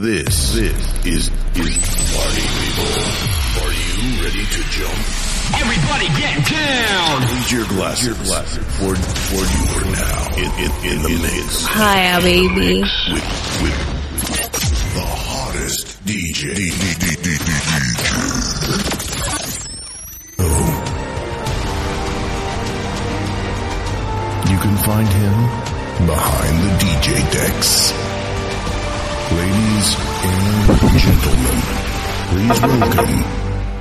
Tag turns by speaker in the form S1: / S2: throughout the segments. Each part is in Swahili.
S1: This is party people. Are you ready to jump?
S2: Everybody get down!
S1: Raise your glasses for you are now in the mix.
S3: Hi, baby.
S1: With the hottest DJ. You can find him behind the DJ decks. Ladies and gentlemen, please welcome.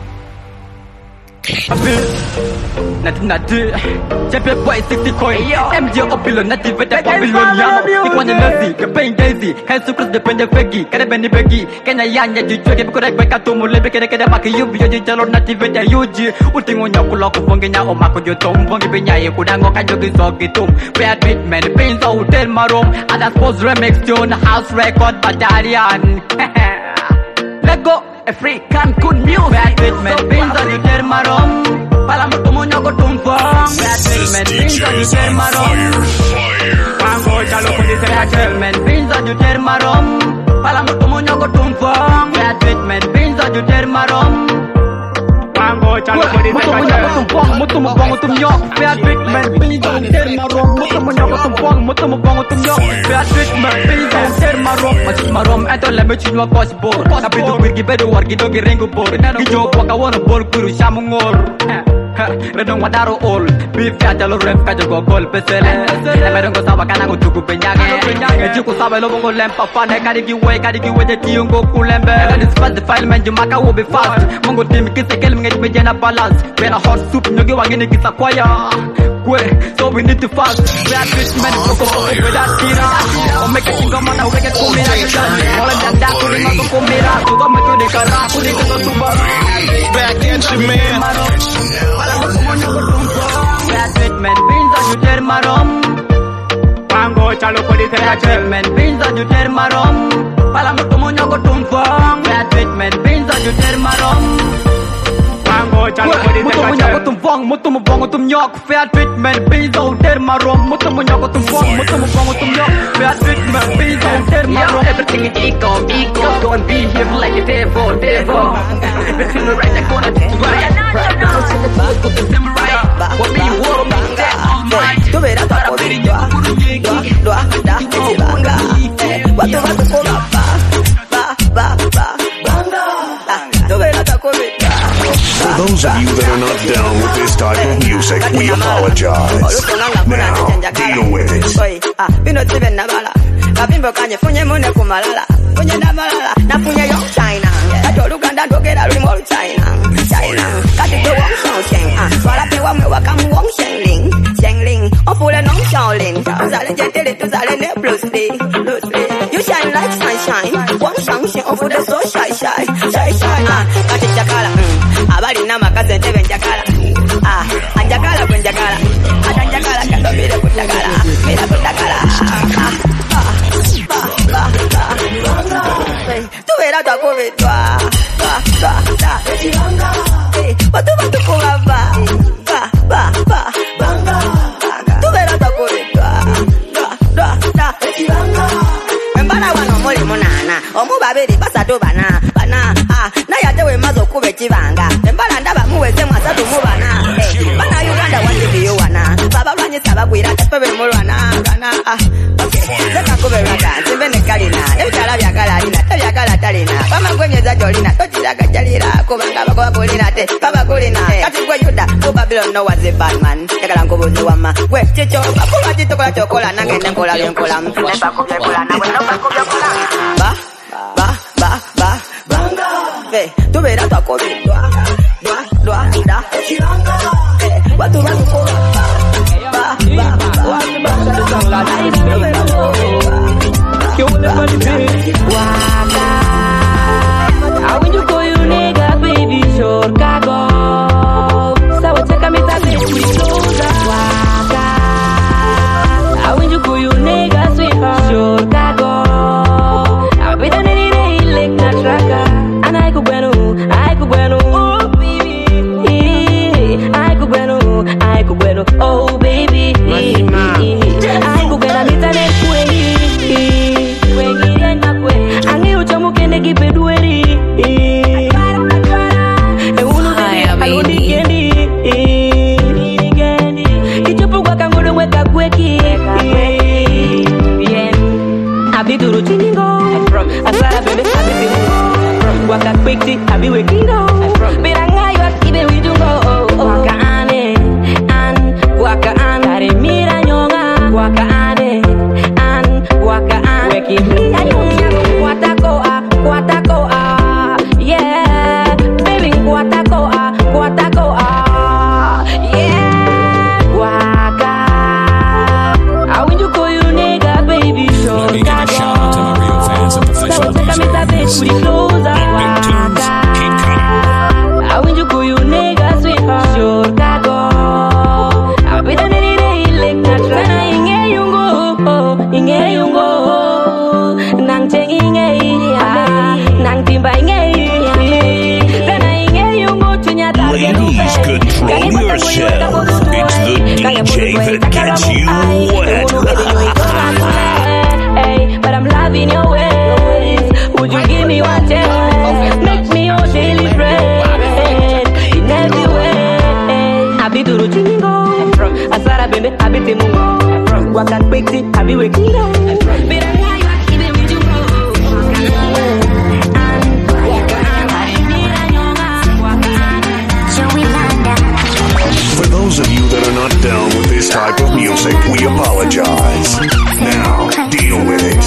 S4: Nati Champion boy 60 coin MJ Opilo Nati Veta Babylonia Ikwana Nazi Campaign Daisy Hansu Chris Depende Fegi Kada Benny Begi Kenya Yanya Jujoge Bukore Beka Tumu Lebe Kede Kede Maki Yubi Yoji Jalo Nati Veta Yuji Utingo Nyaku Loko Fongenya Omako Jotom Fongi Benya Kudango Kajogi Sogi Tum Fair treatment Prince Hotel Marom Ada Sports Remix Tune House Record Battalion Lego African good music Fair treatment Prince Hotel Marom Palam como ñoco tumfong Treatment Prince Hotel Marom Pango Chalo Pudise Treatment Prince Hotel Marom Palam como ñoco tumfong Treatment Prince Hotel Marom Pango Chalo Pudise Mutu mo bongo tum yok Fair treatment Prince Hotel Marom Mutu mo ñoco tumfong Mutu mo bongo tum yok Fair treatment Prince Hotel Marom Majis Marom Ento leme chinwa kos bor Tapi tu wirgi bedu wargi dogi ringu bor Kijo waka wana bol kuru shamu ngor Redong wadaro all Beef ya jalo rem kajo go gol pesele Emerong ko sawa kanang utuku penyage Ejuku sawa lobo go lempa fane Kadigi we je tiyungo kulembe This fast the file man jumaka will be fast Mongo team kise kel mngeji bejena balance When a hot soup nyogi wangini kisa kwaya So we need to fast We are treatment Koko without tira Omeke chingo mana weke kumira Ola janda kuringa kukumira Kugo metu di kara Kuri kuto tuba
S2: Back at you, man.
S4: Treatment Prince Hotel Marom Pango Chalo Pudise Treatment Prince Hotel Marom Palam como ñoco tumfong Treatment Prince Hotel Marom Pango Chalo Pudise ñoco tumfong Mutu mo bongo tum ñok Fair treatment Prince Hotel Marom Mutu mo ñoco tumfong Mutu mo bongo tum ñok Fair treatment Prince Hotel Marom Everything is eco Go and be him like a devil Everything right I gonna do right What me war me that all right
S5: Tu verás tu apoyo Doa Chibanga Watu kola Ba Tu verás tu apoyo
S1: For those of you that are not down with this type of music, we apologize. Now, deal with it.
S5: Bino tibe na bala Kabimbo kanye funye mune kumalala Funye na malala Na funye yung China Kato Luganda dogera rimol China Kati to wong shong sheng Swala pe wa mwe wakamu wong sheng ling Opule nong shaolin Uzale jetili tuzale ne Bruce Lee You shine like sunshine Wong shong sheng Opule so shy Kati chakala Abali na makaze tebe njakala Anjakala kwenjakala Atanjakala kando mire kutakala Mira kutakala Tu verás tu apoyo Watu kuwa ba Tu verás tu apoyo Mbana wano moli monana Omu babiri basatu bana Na yatewe mazo kube chivanga Mbana ndaba muweze mwasatu mubana Bana Uganda wandibiyo wana Baba wanyi saba kwira Tepewe mulwana Okay Zeka kube rata Zimbene kalina Ebitala byakala alina Tebyakala talina Bama kwenye za jolina Tochila gajalira Kubanga bako kulina te Baba kulina Kati kwe yuda Babylon no was a bad man Yakala nkubuzi wama We chicho Bakuwa chitokola chokola Nangende nkola lyenkola Nepa kubye kula Na weno bakubye kula Banga Tu verás tu apoyo Watu kuwa
S3: I when you call you nigga, baby, sure, cago. So take a meter, baby, closer. I when you call you nigga, sweetheart, sure, cago. I'll be done any day, like that tracker. And I could bueno, oh, baby. I could bueno, oh, baby. I could bueno, meet an quick to have you waking go. Biranga you even we do go. Waka ane and waka an. Kare mira nyonga. Waka ane and waka an. Weki mira nyonga. Kwatako yeah. Baby kwatako yeah. Waka. I want you call you nigga, baby. Show
S1: Let me give a shout out to my real fans and professional musicians.
S3: I want you call you nigga, sweetheart. Sure, Chicago. I'll be the nitty like that. Inge yungo. Nang cheng inge nang timba inge.
S1: Ladies, control yourself. It's the DJ that gets you wet.
S3: Hey, but I'm loving your ways. Would you give me one chance? Make me your daily friend in every way. Happy to Ruchingo. Asara bende happy timungo. Waka kwekti happy wakingo.
S1: For those of you that are not down with this type of music, we apologize. Now, deal with it.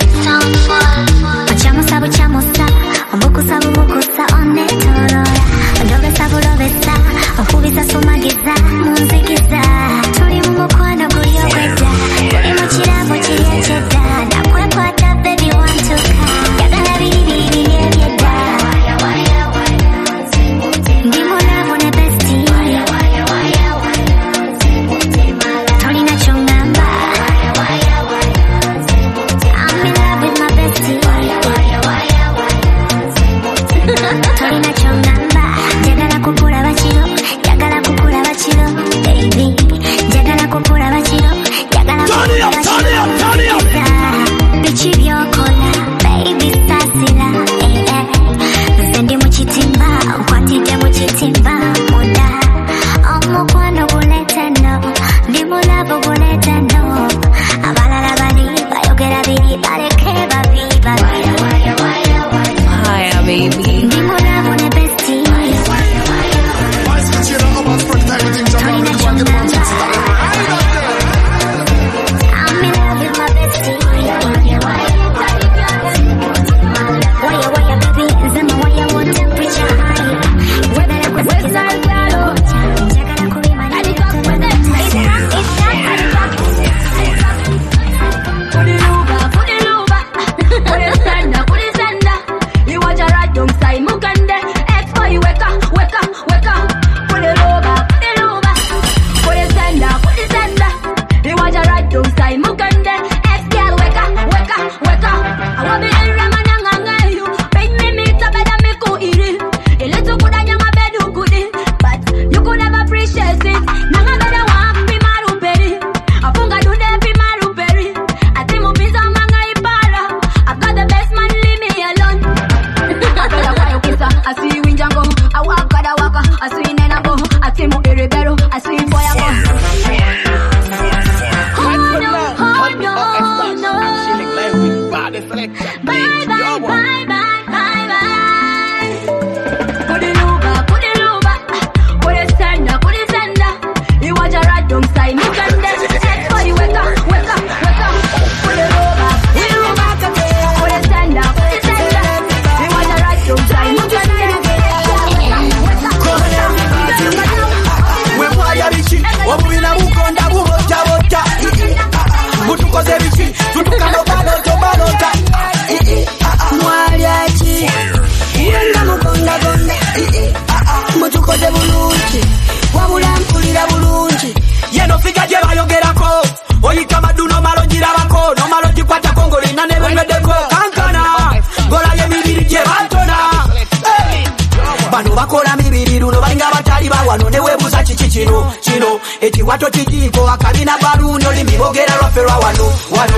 S6: Eti wato chijiko akabina baruni olimibogera lwaferwa wano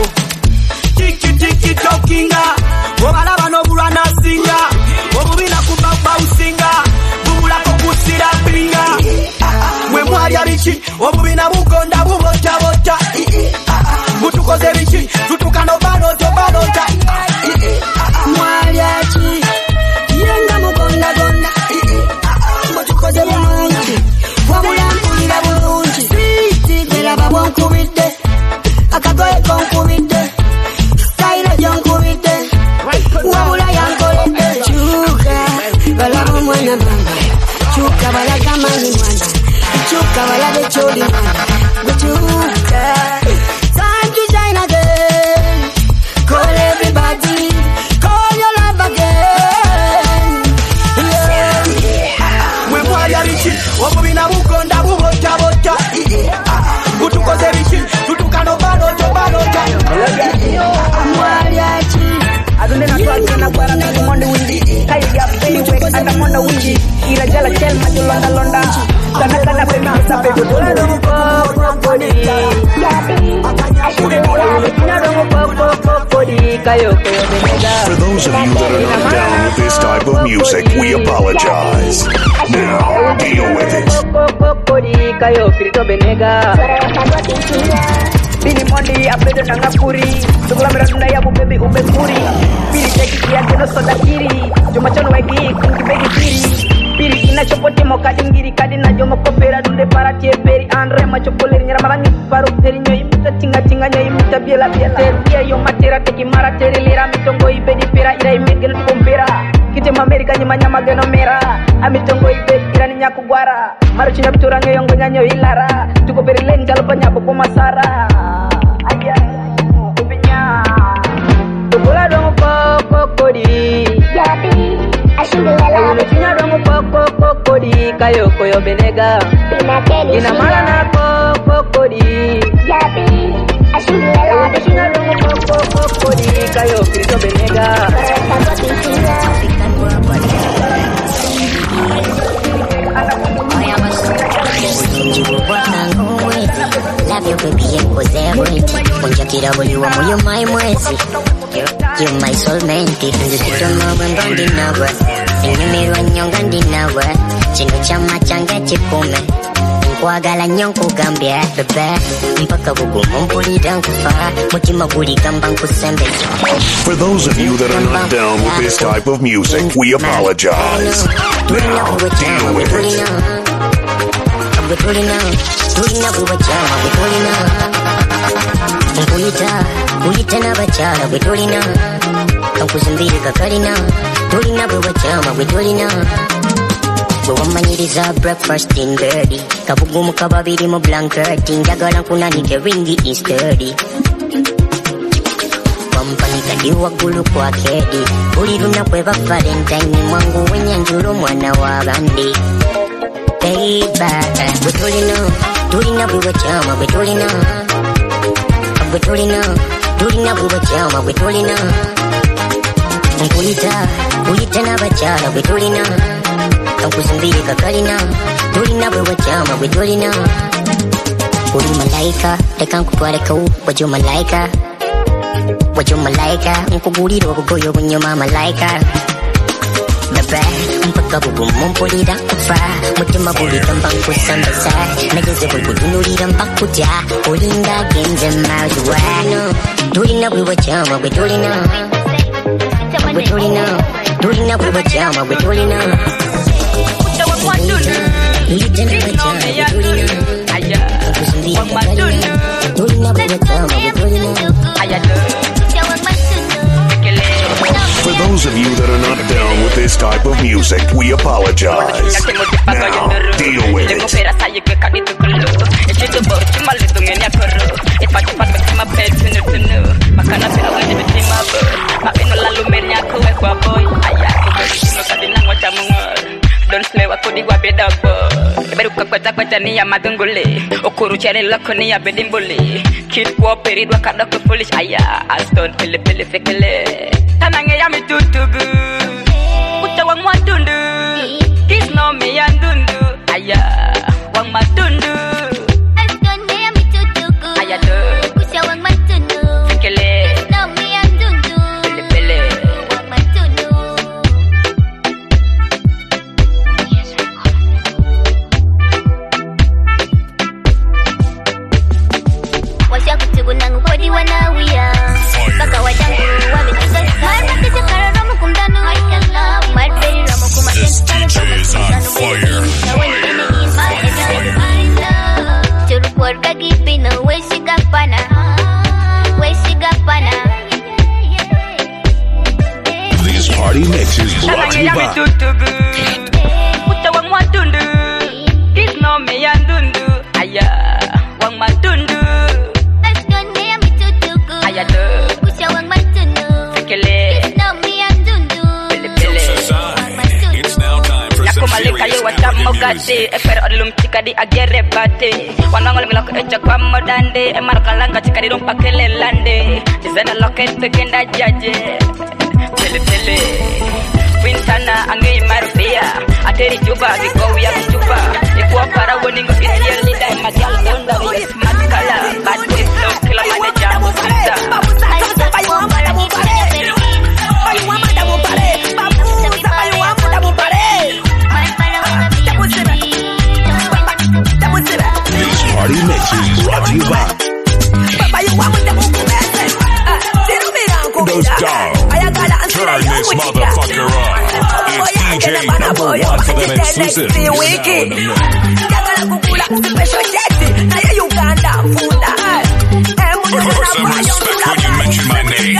S6: tiki tokinga obalaba n'obulwa nasinga obubina kubaba usinga bubulako kusira binga mwe mwalya biki obubina bugonda bubota butukoze biki tutukano banota mwalya ki yenga mugo
S7: na mama chuka balaga mani mwana chuka balaga choli mwana chuka time to shine again call everybody call your love again
S6: we mwaya richi wabubina bukonda bubota bota butukoze richi tutukano baloto
S5: mwaya chi adonde na twali na kwara na monde winji kai ya peli we anda monde winji ira jala chel ma londa londa kana kana pe na sa pe bola do ko di
S1: For those of you that are not down with this type of music, we apologize. Now, deal with it.
S5: Bini mondi apedo nanga kuri Sugula miranda ya bubebi ubekuri Bini teki ya jeno soda kiri Juma chono wegi kungi begi kiri Bini ina chopoti moka dingiri Kadina jomo kopera dunde para tieperi Andre machopoleri nyara marangi paru teri Nyo imita tinga tinga nyo imita biela biela Teria yo matera teki mara teri lira Mitongo ibedi pira ira imegeno tukompera Kite mamerika nyima nyama geno mera Amitongo ibedi ira ninya kugwara Maru chinya bitura nyo yongo nyanyo ilara Tuko peri len jalo panyapo kwa masara Kayo koyo benega ina mala na kokodi yapi ashindela bishina dongo kokodi kayo krito benega
S8: Love you baby cause everything Ponja kirabu you are my mwezi You my soulmate Nzito mwa mbandi nawe Inyumirwa nyonga ndinawe Chino chama change chikume Nkwagala nyonku gambia bebe Mpaka bugumu mpulida nkufa Mutima gulika mba nkusembe
S1: For those of you that are not down with this type of music, we apologize. Now, deal with it.
S8: We're pulling out, we were jam, we're pulling out. Pulita na bachala, we're pulling out. Kampusambiri kakarina, pulling up, we were jam, we're pulling out. We want my needs are breakfast in birdie. Kabugumu kababiri mo blanket, jagalang kunani ke ringi is sturdy. Company kadiwa gulu kwa kedi, uliruna kweva Valentine mwangu wenye njuru mwana wa bandi. Baby, we're pulling up, we were jam, we're pulling up. We're pulling up, we were jam, we're pulling up. Pulita na bachala, we're pulling up. Kampusambiri kakarina, we were jam, we're pulling up. Uri malaika, dekan kukuareka waju malaika. Waju malaika, nkuguriro bugoyo bunyoma malaika. Bebe, mpaka bugumu mpulira kufa Mutima bulika mbakusambasa Nageze bulbudunulira mbakutya Olinda genze miles away Tulina we were jama, we tulina we were jama, we tulina
S1: For those of you that are not down with this type of music, we apologize. Now, deal with it.
S5: Don't slay wako di wabeda bo Beruka kweta ni ya madungule Okuru chane lako ni ya bedimbule Kid kwa peridwa kadoko foolish Aya, Aston pele fekele Tanange ya mitutugu Kuta wang matundu Kiss no me ya ndundu Aya, wang matundu
S9: Aston ya mitutugu
S5: Aya do
S9: Kuta wang matundu
S5: Fekele
S9: Kiss no me ya ndundu
S5: Pele
S9: Wang matundu Washa kutugu nangu kodi wanawia Baka wajangu wabetiza Marmakisha kara ramu kumdanu Marperi ramu
S1: This DJ is on fire.
S9: Churupur kagipino Wesigapana
S1: These party mixes brought to you by
S3: matundu. This no me andundu. Aya, wang matundu.
S9: Let's go near me to tuku.
S3: Aya do.
S9: Kusha wang matundu.
S3: Fikele.
S9: This no me andundu.
S1: It's now time for some serious
S3: Mugati, efero odilum chikadi agere bate. Wanango lako echa kwa modande. Emarakalanga chikadi rumpa kele lande. Jizena loketo kenda jaje. Pele. Wintana ange marufia. Ateri juba viko ya kuchupa. Ikuwa para woningo isi leader. Magial donda with smart color. Bad with no killer manager. Musita.
S1: These party mixes brought to you by those dogs. Turn this motherfucker up. It's DJ number 1 for them exclusive. Put some respect when you mention my name.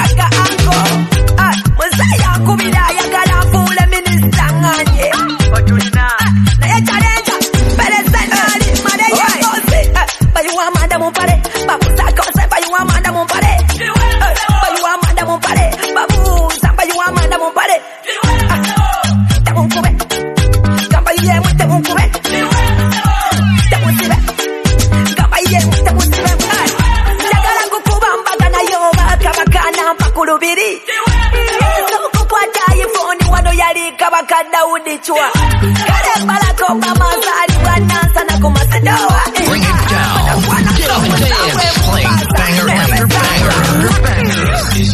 S2: Bring it down. Get up and dance. Playing banger after banger.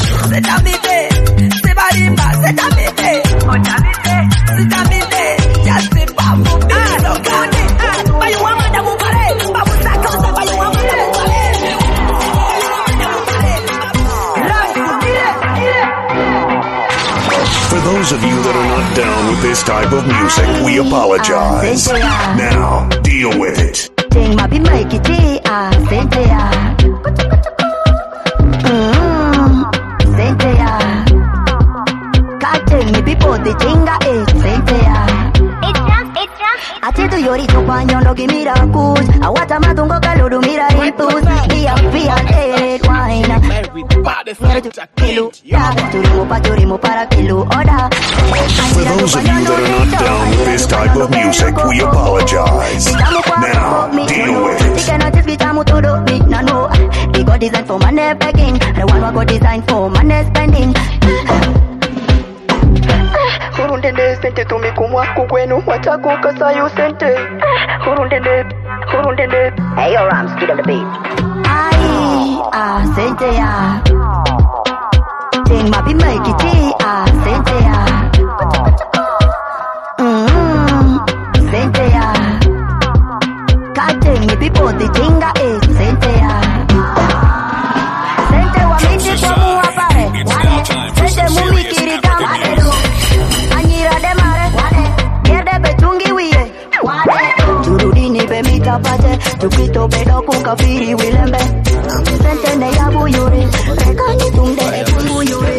S1: For those of you that are not down with this type of music, we apologize. Now, deal with it.
S7: Ting ma bi mai ki ti sente ya. Sente ya. Ka ting mi bi po de chinga sente ya. Ati tu yori tu panyo gi miracles. Awata matungo kaluru mira impus. Dia via red wine. Turimo para kilo order.
S1: For those of you that are not down with this type of music, we apologize. Now, deal with it.
S7: They got designed for money begging. The one who got designed for money spending. Hurundende sente tumikumwa kukwenu watakuka sayo sente. Hurundende. Hey yo Rams, get on the beat. Sente ya. Ting ma bi mai ki ti sente ya. Sente ya. Ka ting mi bi po di chinga sente ya. Sente wa miti kwa muwa pare. Sente mumi kiri kama aderu. Anyira de mare. Yerde betungi wiye. Turudi ni be mita pate. Tukito bedo kukafiri wilembe. Sente ne ya buyuri. Rekani tunde e buyuri.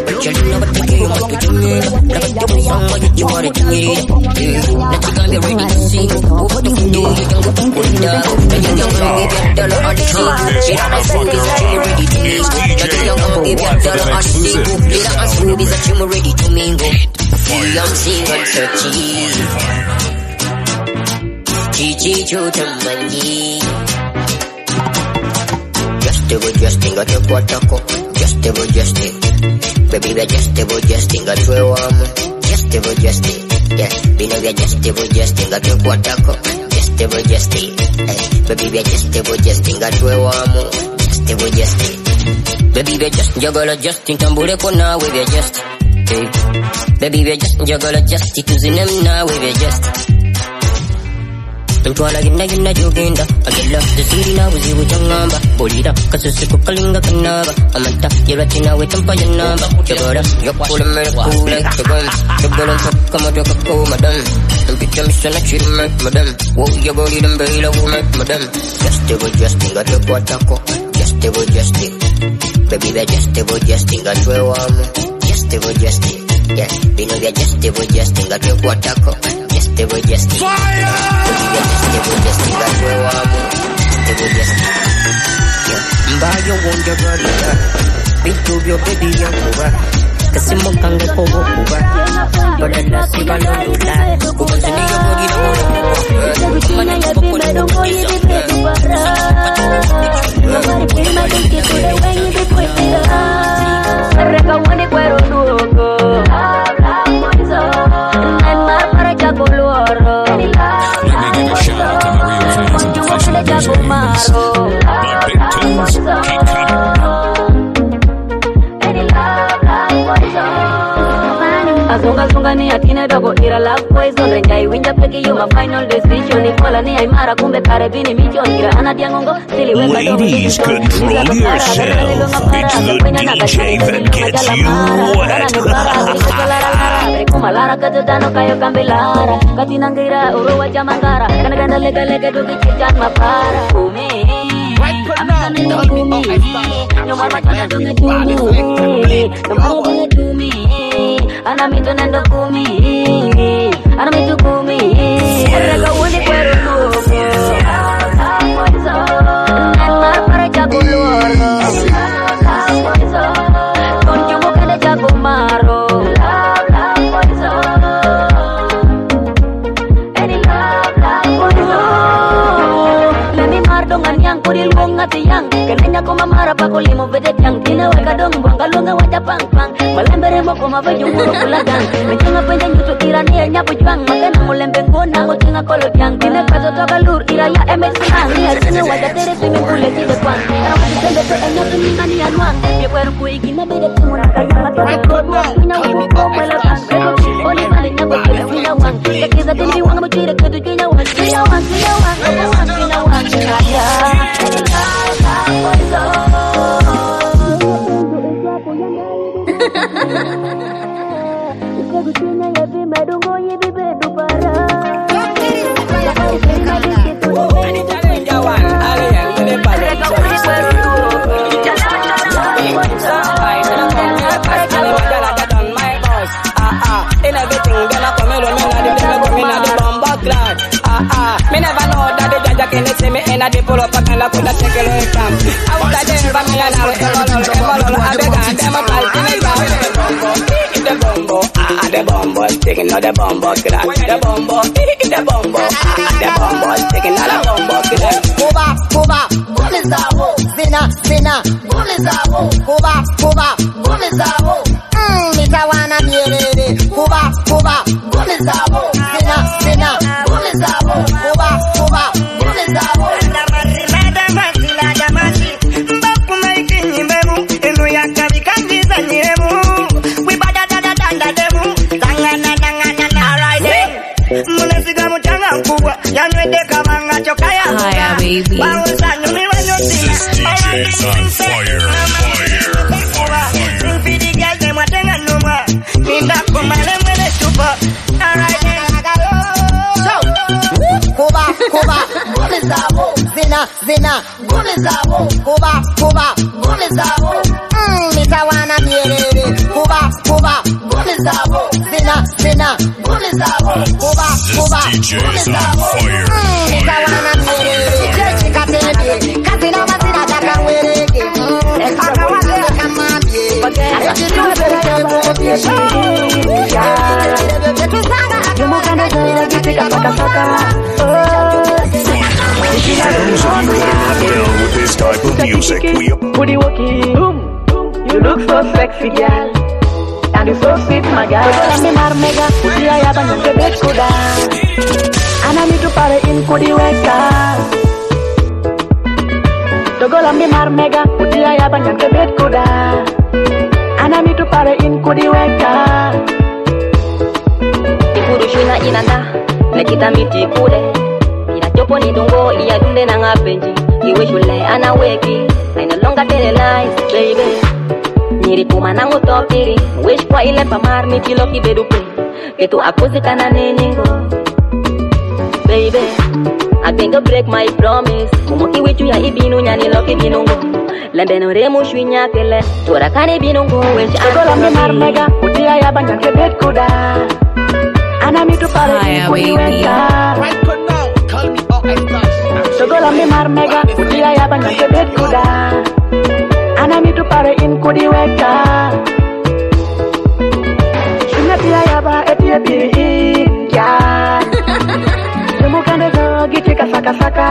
S8: You wanna do it? Let you come here ready to sing. What do you do? You can go put it down. And you don't give your dollar on the king. She don't have fun, is that you ready to mingle? Let you don't give your dollar on the single. Later on school, is that you ready to mingle? See, I'm single, so cheese. Chichi, chuta, mani. Justin, got your quataco. Justin. Baby, we're Justin, got your arm. Justin, yeah. We know we're Justin, got your quataco. Justin, hey. Baby, we're Justin, got your arm. Justin. Baby, we're just juggler Justin, tambure kona, we're just. Hey. Baby, we're just juggler Justin, to zinem now, we're just. Tuwala gina joginda Agila, the na wuzi wujangamba Bolida, kasusiku kalinga kanaba Amanta, yiratina witampa yanaba Jagora, yakula miraku like the gun Jagora, kama doka ko madam Mpita mishana chiri madam Wo yagori dambela wo madam Justin, got your quataco Justin Baby, we're Justin, got your arm Justin, yeah. We know we're Justin, got your quataco Mbayo wonja garita, bintu bio baby yang kuba, kasimu kange kobo kuba, badala siba lorula, kuba sini yo bogi na mona kuba, mana kuba kuna kuba isa, Nobody put my dick into the way you be putting it up.
S3: Mereka wani cuero nuko, and my para jago luaro.
S10: Let me give a shout out to my real fans and professional DJs. The Big Tunes, keep
S3: Azunga ni atina dogo ira la poison renjai winja peki you my final decision ikola ni aimara kumbe karibini mission ira anadiangongo siliweka dogo.
S1: Ladies, control yourself. It's the DJ that gets you wet.
S3: Kumalara kadano kayo kambelara katinangira uruwa jamangara kana ganda lega lega dogi chijan mapara umi no mama chana dunga tumi no mama dunga tumi ana mitu nendo kumi ana mitu kumi rega uni cuero nuko nella para jago luaro con chumo kada jago maro Kuril bunga tiyang Kananya ko mamara pa ko limo vedet yang Tinawag ka dong buang kalunga wajah pang pang Malembere mo ko mabay yung muro kulagang Medyo nga pwede yung sukira niya niya pujuang Magana mo lembeng ko na ko tinga kolot yang Tinagpaso to kalur iraya emes ang Niya sinu wajah tere swimming pool si depan Karang masisende to enya tuninga niya nuang Biya kwero ko igina bedet sumura kaya Matwag ko mo pinawang ko malabas Oli balik na ko kaya pinawang Kakisa tiniwang mo chire kado pinawang Pinawang, pinawang, pinawang, pinawang Kaya
S6: me never know that the judge can say me in a de pull up and I could not take a look from. I was a day from me and I was a beg and them a fight in the bombo, the bombo, sticking out the bombo, crack the bombo, the bombo, the bombo, sticking out the bombo, crack.
S5: Cuba, Cuba, Gomezabo, Zina, Zina, Gomezabo, Cuba, Cuba, Gomezabo. Mitawana mierere, Cuba, Cuba, Gomezabo, Zina, Zina, Gomezabo, Cuba, Cuba, Gomezabo.
S10: Hiya, baby. This DJ's on fire,
S5: Cuba, Cuba, Gomezabo, Zina, Zina, Gomezabo, Cuba, Cuba, Gomezabo. Mitawana mierere, Cuba, Cuba, Gomezabo, Zina, Zina, Gomezabo, Cuba, Cuba, Gomezabo. Mitawana mierere, Jechi katete, katina masina jaka wereke. Epaka wazele kamamye, Eji tuwele kote
S1: For those of you that are not down with this type of music, we
S3: Booty walking, you look so sexy, girl. And you so sweet, my girl. But me marmega, booty I have a bed kuda. And I need to pare in kudi weka. Dogola me marmega, booty I have a bed kuda. And I need to pare in kudi weka. Ifurushina inanda, nekita miti kule. Jopo ni dungo iya dunde na ngapenji Iwe shule anaweki I no longer tell lies, baby Niri puma nangu topiri Wish kwa ile pamar mi kilo kibedupe Ketu akuzi kana neningo Baby I think I break my promise Kumoki wichu ya ibinu nyani loki binungo Lembe no remu shwinya kele Tora kane binungo Wish I go lambe marmega Utia ya banyan kebet kuda And I need to party when you enter.
S11: Call me all extras.
S3: So go la me mar mega, utia ya banya ke bet kuda. Ana mi to party in kudi weka. Shuna pia ya ba etie bi ya. Semu kande zo gitika saka saka.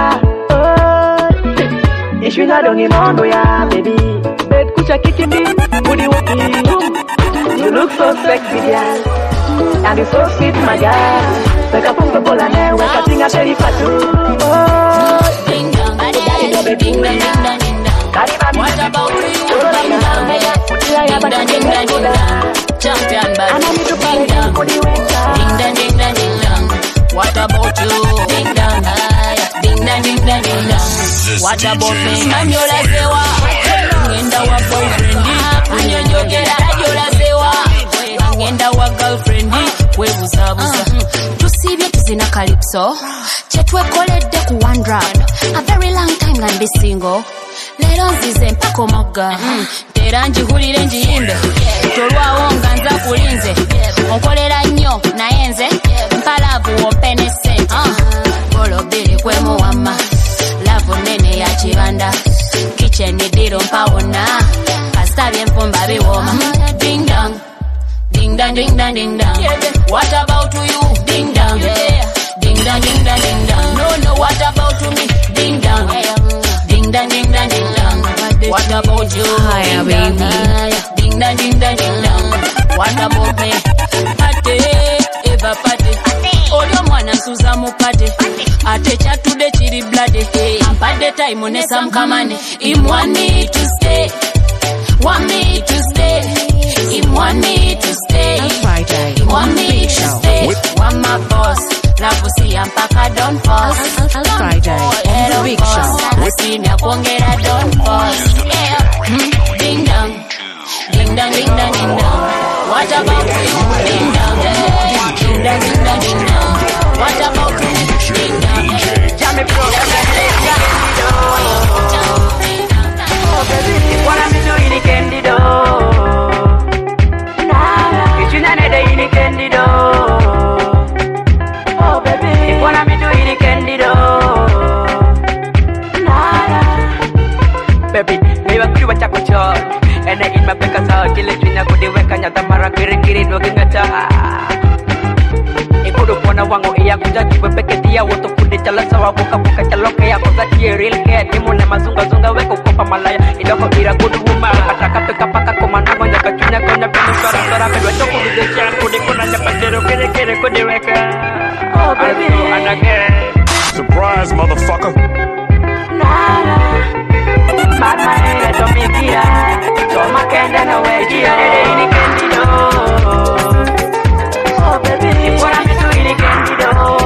S3: Oh, ishwinga dongi mondo ya baby. Bet kucha kikindi, kudi weki. You look so sexy, girl. And you're so sweet, my girl. Wake up on the bowl and then wake up sing a cherry fatu. Oh,
S12: ding dong, ding dong, ding dong, ding dong. What about you? Ding dong, ding dong, ding dong. Champion bad. Ding dong, ding dong, ding dong, ding dong. What about you? Ding dong, ding dong, ding dong, ding dong. What about me? Manyola sewa. Ngenda wa boyfriend. Kunyonyogera yola sewa. Ngenda wa girlfriend. Webuzabuza. Tusibye tuzina calypso. Chetwekoledde ku one drug. A very long time nga ndi single. Lero nzize mpaka omugga. Era njihulire njiyimbe. Tolwawo nga nza kulinze. Onkolera nnyo naye nze mpalavu openese. Golobere kwemuwama. Love nene ya kibanda. Kitchen diro mpawona. Kastabye enfumba biwoma. Ding dong. Ding dong, ding dong, ding dong. What about you? Ding dong. Ding dong, ding dong, ding dong. No, what about me? Ding dong. Ding dong, ding dong, ding dong. What about you? Hi, baby. Ding dong, ding dong, ding dong. What about me? Party, Eva party. Olyo mwana nsuza mu party. Ate chatude chiri bloody. Ampadde time onesa mkamane. Him want me to stay. Want me to stay. Him want me to stay. Him want me to stay. Want my boss. Love see mpaka don't pause.
S13: Friday on the Big Show.
S12: Sina kuongera don't pause. Ding dong. Ding dong, ding dong, ding dong. What about you? Ding dong. Ding dong, ding dong, ding dong. What about you? Ding dong. Jammy pro.
S3: oh baby, what I'm doing in Candido. Candido. Oh baby, what am I doing in Candido? Baby, never could watch a control. And I in my back as I'll kill it when I could do work and Yatamara Kiri looking at her. It could have won a one or Yakuza, but Becketia, what to put the Talasawa, Boka Chaloka, that year, real care, Timon and Mazunga Zunga, Weko Copa Malaya, it don't be a good woman, Ataka Paka Command, the Katina, Kona, Sora, oh baby, and again.
S1: Surprise, motherfucker.
S3: Bad man, don't make it. So my candy no way here. Oh baby, what I'm doing in Candido.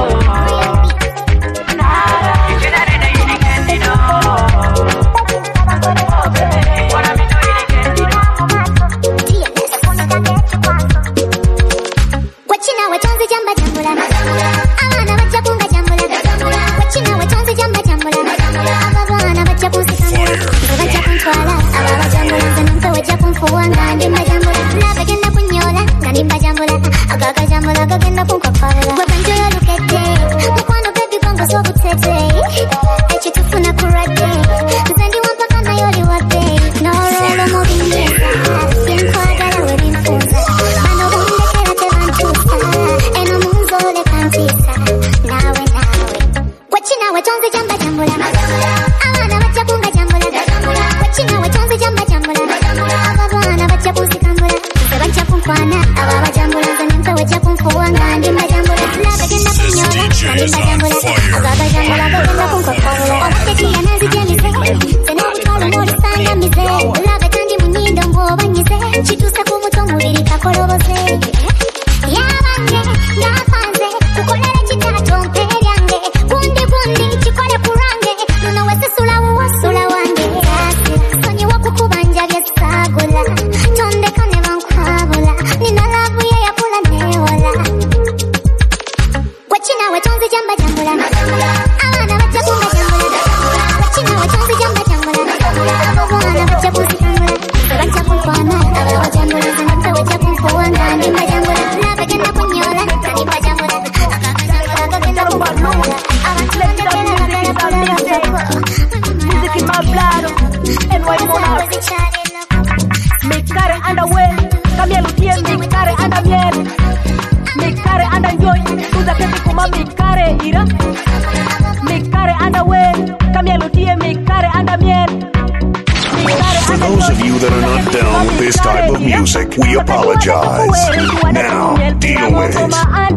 S9: Jamba jamba
S3: joy, uza kesi kuma mikare ira. Mikare underwear, kamielo tie mikare under miel.
S1: For those of you that are not down with this type of music, we apologize. Now, deal with it.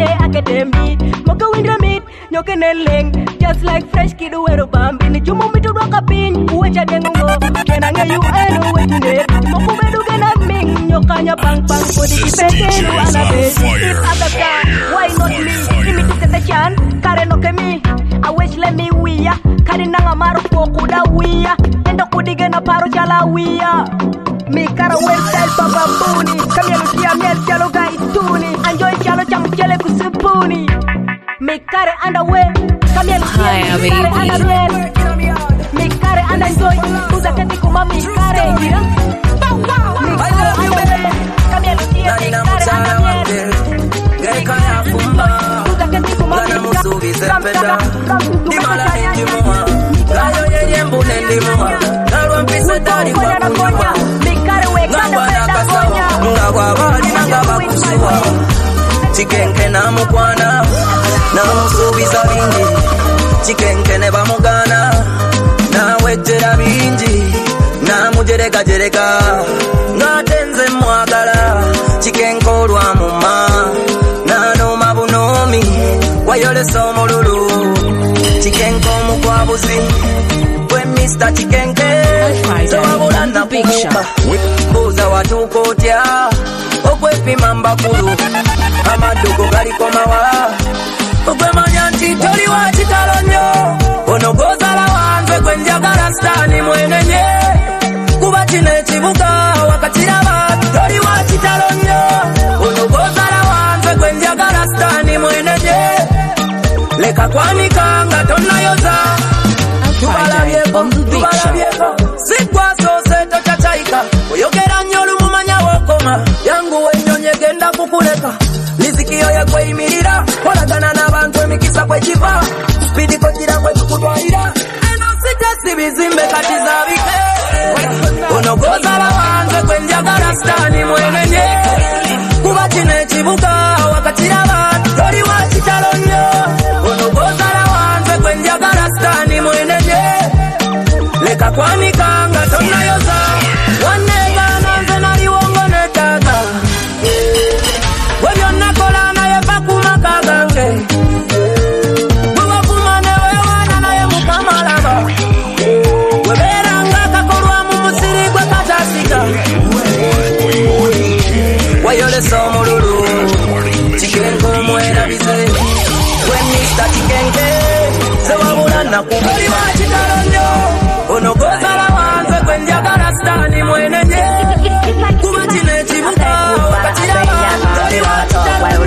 S3: Just like fresh kid wero bambi ni jumu mitu roka pin uwecha dengo kena nge you eno wetune moku bedu kena ming nyokanya bang bang kodi kipete wana besi why not me imi tukete chan kare no kemi I wish let me wiya kari nanga maru poku da wiya endo kudige na paro jala wiya mi kara website papa buni kami alutia miel jalo ga ituni enjoy jalo cham jele kusipuni mi kare underwear kami alutia mi kare underwear mi kare enjoy uza kati kuma mi kare gira mi kare underwear kami alutia mi kare underwear gekaya fumba uza kati kuma mi kare sepeda dimala ndimwa gayo yenye mbune ndimwa nalwa mpise tari kwa kunywa ngabana kasawa ngabwa bali ngaba kusiwa chikenke na mukwana na musubiza bingi chikenke ne bamugana na wejera bingi na mujereka jereka ngatenze mwagala chikenko lwa muma na no mabunomi wayole somululu chikenko mukwabuzi we Mr. Chikenke zawabula na kubuka mbuza watukotya okwepima mbakulu amadugo galiko mawa okwemanya nti toli wa kitalo nnyo onogozala wanze gwe njagala stani mwenenye kuba kino ekibuga wakakiraba toli wa kitalo nnyo onogozala wanze gwe njagala stani mwenenye leka kwanika nga tonnayoza tubalabyeko sikwasose tochachaika oyogera nnyo olumumanya wokoma yangu wenyonye genda kukuleka lizikiyo yekweyimirira kolagana n'abantu emikisa kwekiva spidiko gira kwekikutwalira eno sitesi bizimbe kati zabike onogozala wanze gwe njagala stani mwenenye kuba kino ekibuga wakakiraba toli wa kitalo nnyo onogozala wanze gwe njagala stani mwenenye leka kwanika nga tonnayoza wanegana nze naliwongo netata webyonnakola naye va kumaka gange wewavuma newewana naye mukamalaba weberanga kakolwa mu musiri gwe katasika wayolesa omululu chikenke omwerabize we Mr. Chikenke sewabula nakubali wa kitalo nnyo onogozala wanze gwe njagala stani mwenenye kuba kino ekibuga wakakiraba toli wa kitalo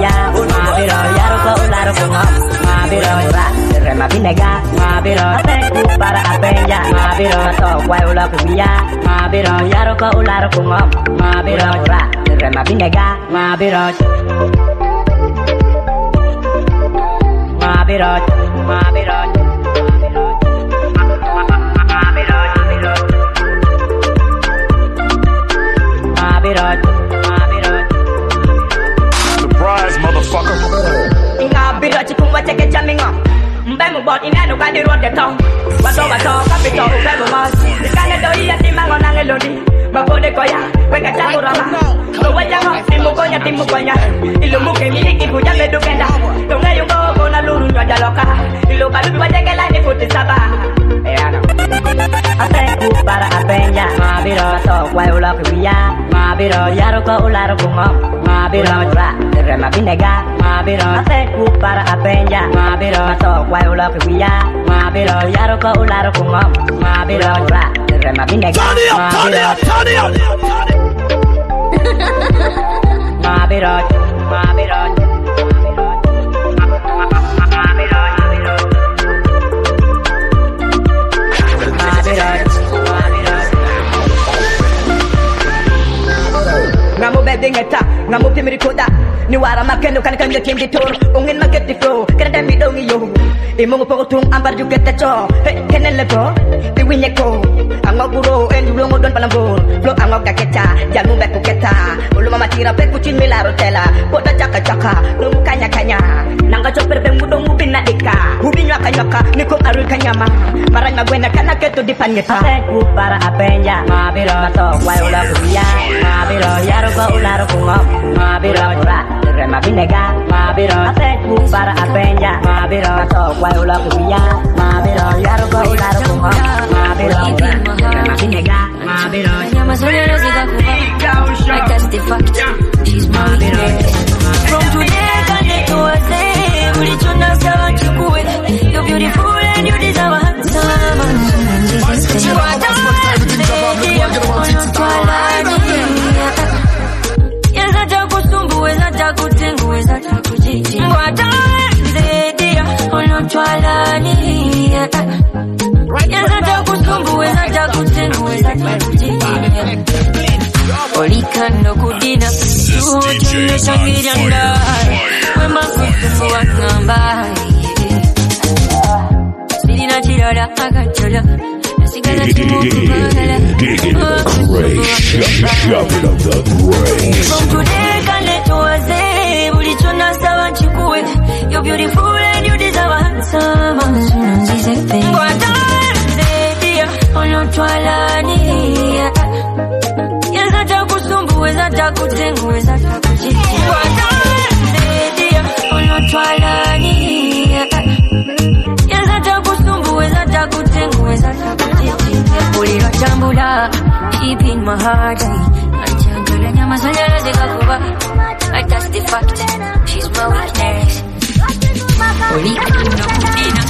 S1: Surprise, motherfucker.
S3: Ngabira chikumba cheke chaminga mbemu bot inano kandi road the town wato capital mbemu mas ikane doi ya timango nangelodi babode koya weka changurama wajanga timu konya ilumuke miliki kuja medukenda tonga yungo kona luru nyoja loka ilo balu wajegela ni futi saba eyana atenku para apenja mabiro to kwa ula kuya mabiro yaruko ularo kungo mabiro ra rema binega mabiro atenku para apenja mabiro to kwa ula kuya mabiro yaruko ularo kungo mabiro ra rema binega mabiro ngamu bedingeta ngamu pimirikoda
S5: Ni wara makendo kan kan yetim di tur ungin maget di flow kan dan mi dong yo imungu pogotung ambar juga teco kenen lego di winyeko angok guro en dulu ngodon palambur flow angok gakeca jamu beku keta ulu mama tira beku cin milaro tela poda caka caka nungu kanya kanya nanga chopper be mudong ubina dika ubinywa kanyoka niko arul kanyama maranga gwena kana keto di panyeta ku para apenja mabiro mato wai ula kuya mabiro yaro ba ularo kungom mabiro ura rema binega mabiro ku para apenja mabiro mato wai ula kuya mabiro yaro ba ularo kungom mabiro rema binega mabiro
S3: nyama sonya zika kuba I testify she's my baby from today kane tuwase ulichona sawa chukue you're beautiful and you deserve a handsome yeza takusumbu weza takutengu weza takujiji mwata zedia onotwalani yeza takusumbu weza takutengu weza takujiji olikano kudina tuhochene shangiranda wema kutumbu wakamba sirina chirara akachola nasigala chimukubagala
S1: Shopping of the Grace.
S3: from today kale tuwaze ulichona sawa nchukue you're beautiful and you deserve a handsome nzize mwata zedia onotwalani yeza takusumbu weza takutengu weza takujiji mwata zedia onotwalani yeza takusumbu weza takutengu weza takujiji ulilo chambula deep in my heart anchangala nyama sonya zika kuba I touch the fact she's my weakness ulikano kudina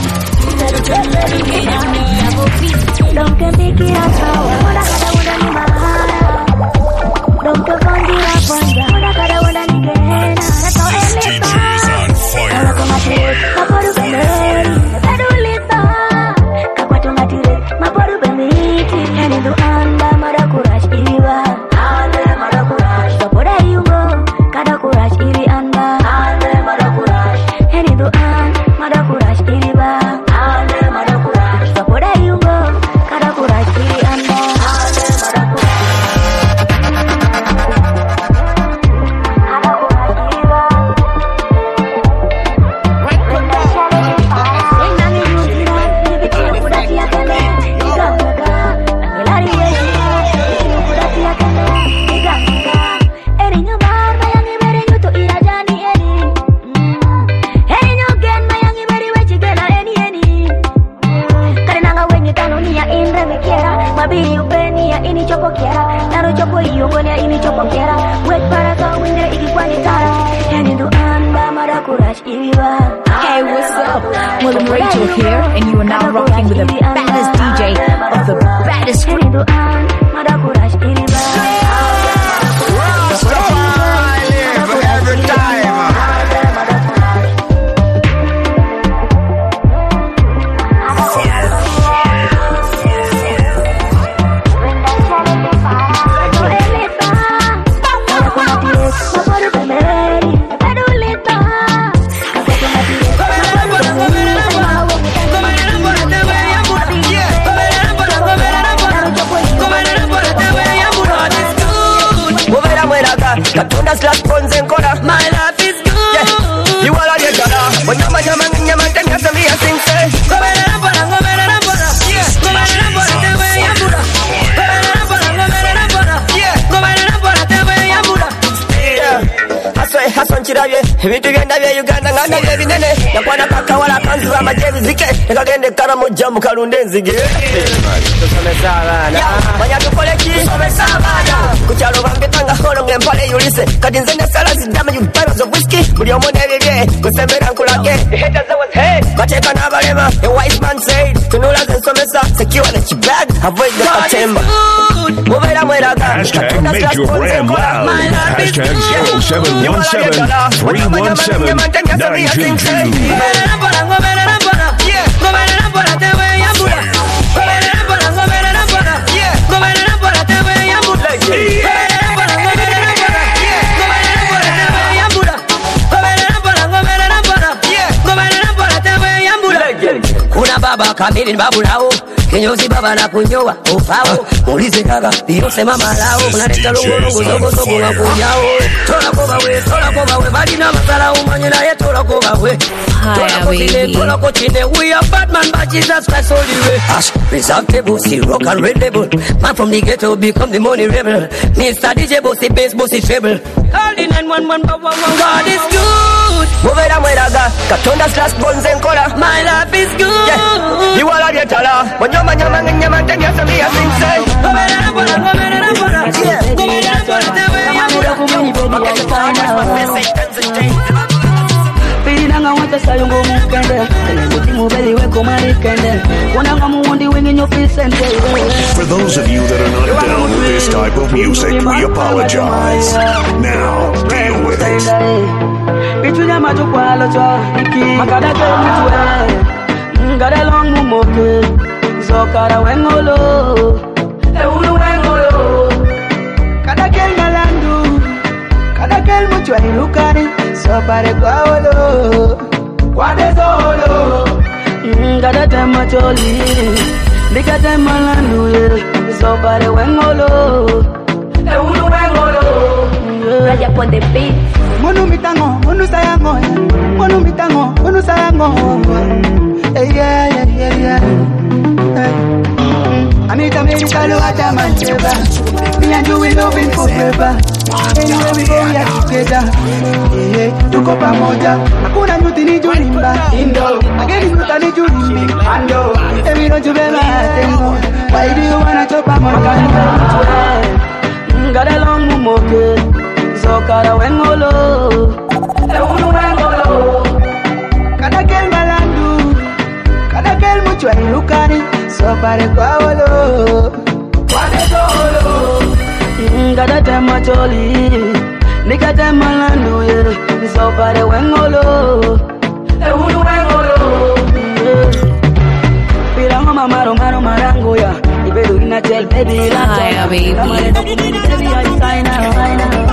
S9: Don't get me kira sawa Wala kada wala ni mahara Don't get kondira ponja Wala kada wala ni kena Nato elita Wala kumatire Maporu beleri Pedulita Kakwatu matire Maporu bemiti Enidu anda mara kurash iriwa Ande mara kurash Sopoda yungo Kada kurash iri anda Ande mara kurash Enidu anda mara kurash iriwa Ande mara kurash Sopoda yungo Kada kurash iri anda Ande mara kurash Mabiri upenia ini chopo kiera Naro chopo iongonia ini chopo kiera Wet para kawinda iki kwani tara Yani do anda mara kurash iriwa
S13: Hey, what's up? William Rachel here, and you are now rocking with the baddest DJ of the baddest
S9: Yani do anda mara kurash iriwa
S11: Every time.
S5: Katunda slash ponze nkora my life is good yeah. You all are the dollar when nyama nyama nyama tenga se me a sing say ngomera nambora yeah ngomera nambora tewe ya buda ngomera nambora yeah ngomera nambora tewe ya buda yeah haswa nchirabye ebitu genda bye Uganda nganda bye binene yakwana kakawala kanzu amajebi zike ekagende karamu jamu kalunde nzige tusomesa abana manya tukole ki tusomesa abana kuchalo bambetanga holo ngempale yulise kati nze ne sala zidama you bottles of whiskey buli omone bibye kusembera nkulage the haters that was hate kateka nabalema a wise man said tunula nsomesa secure the bag avoid the katemba mubera mweraga
S1: Hashtag make your brand loud. Hashtag 0717-317-922.
S14: baba kamili babulao kinyozi baba na kunyoa ufao ulize kaka Beyonce mama lao unaleta longo zogo wa kunyao tola koba we bali na masala umanyela yetu tola koba we tola ko chine we are Batman but Jesus Christ only way ash reserve table see rock and red label man from the ghetto become the money rebel Mr. DJ bossy bass bossy treble call the 911 God is good movera mweraga katonda slash bones enkola my life is good yeah. You all are the tala nyama tenya samia sing
S3: Nanga wanta sayongo mukende Kutimu beli weko marikende Wananga muondi wengi nyofi sente
S1: For those of you that are not down with this type of music, we apologize. Now, deal with it.
S3: Itunya matukwa locha Makada ke mitwe Ngade long mumoke Zokara wengolo Eulu wengolo Kada ke ngalandu Kada ke muchwa ilukari Sopare kwa olo Kwa desolo Ngada tema choli Bika tema landu ye Sopare wengolo Eulu wengolo Raja pon the beat Monu mitango, monu sayango Monu mitango, monu sayango Yeah Anita Medical water mancheva Me and you will love him forever Anywhere we go we are together Tuko pamoja Hakuna nyuti ni julimba Indo Ageni nyuta ni julimi Ando Ewi no jubeba tengo Why do you wanna chop pamoja Ngade long mumoke Zokara wengolo Eunu wengolo Kada kel malandu Kada kel muchwa ilukani Sopare kwa olo Kwa desolo Ngada tema choli Nika tema landu ye Sopare wengolo Eunu wengolo Pirango mamaro marango ya Iberu ina tell baby
S13: Hiya, baby.
S3: Baby I sign out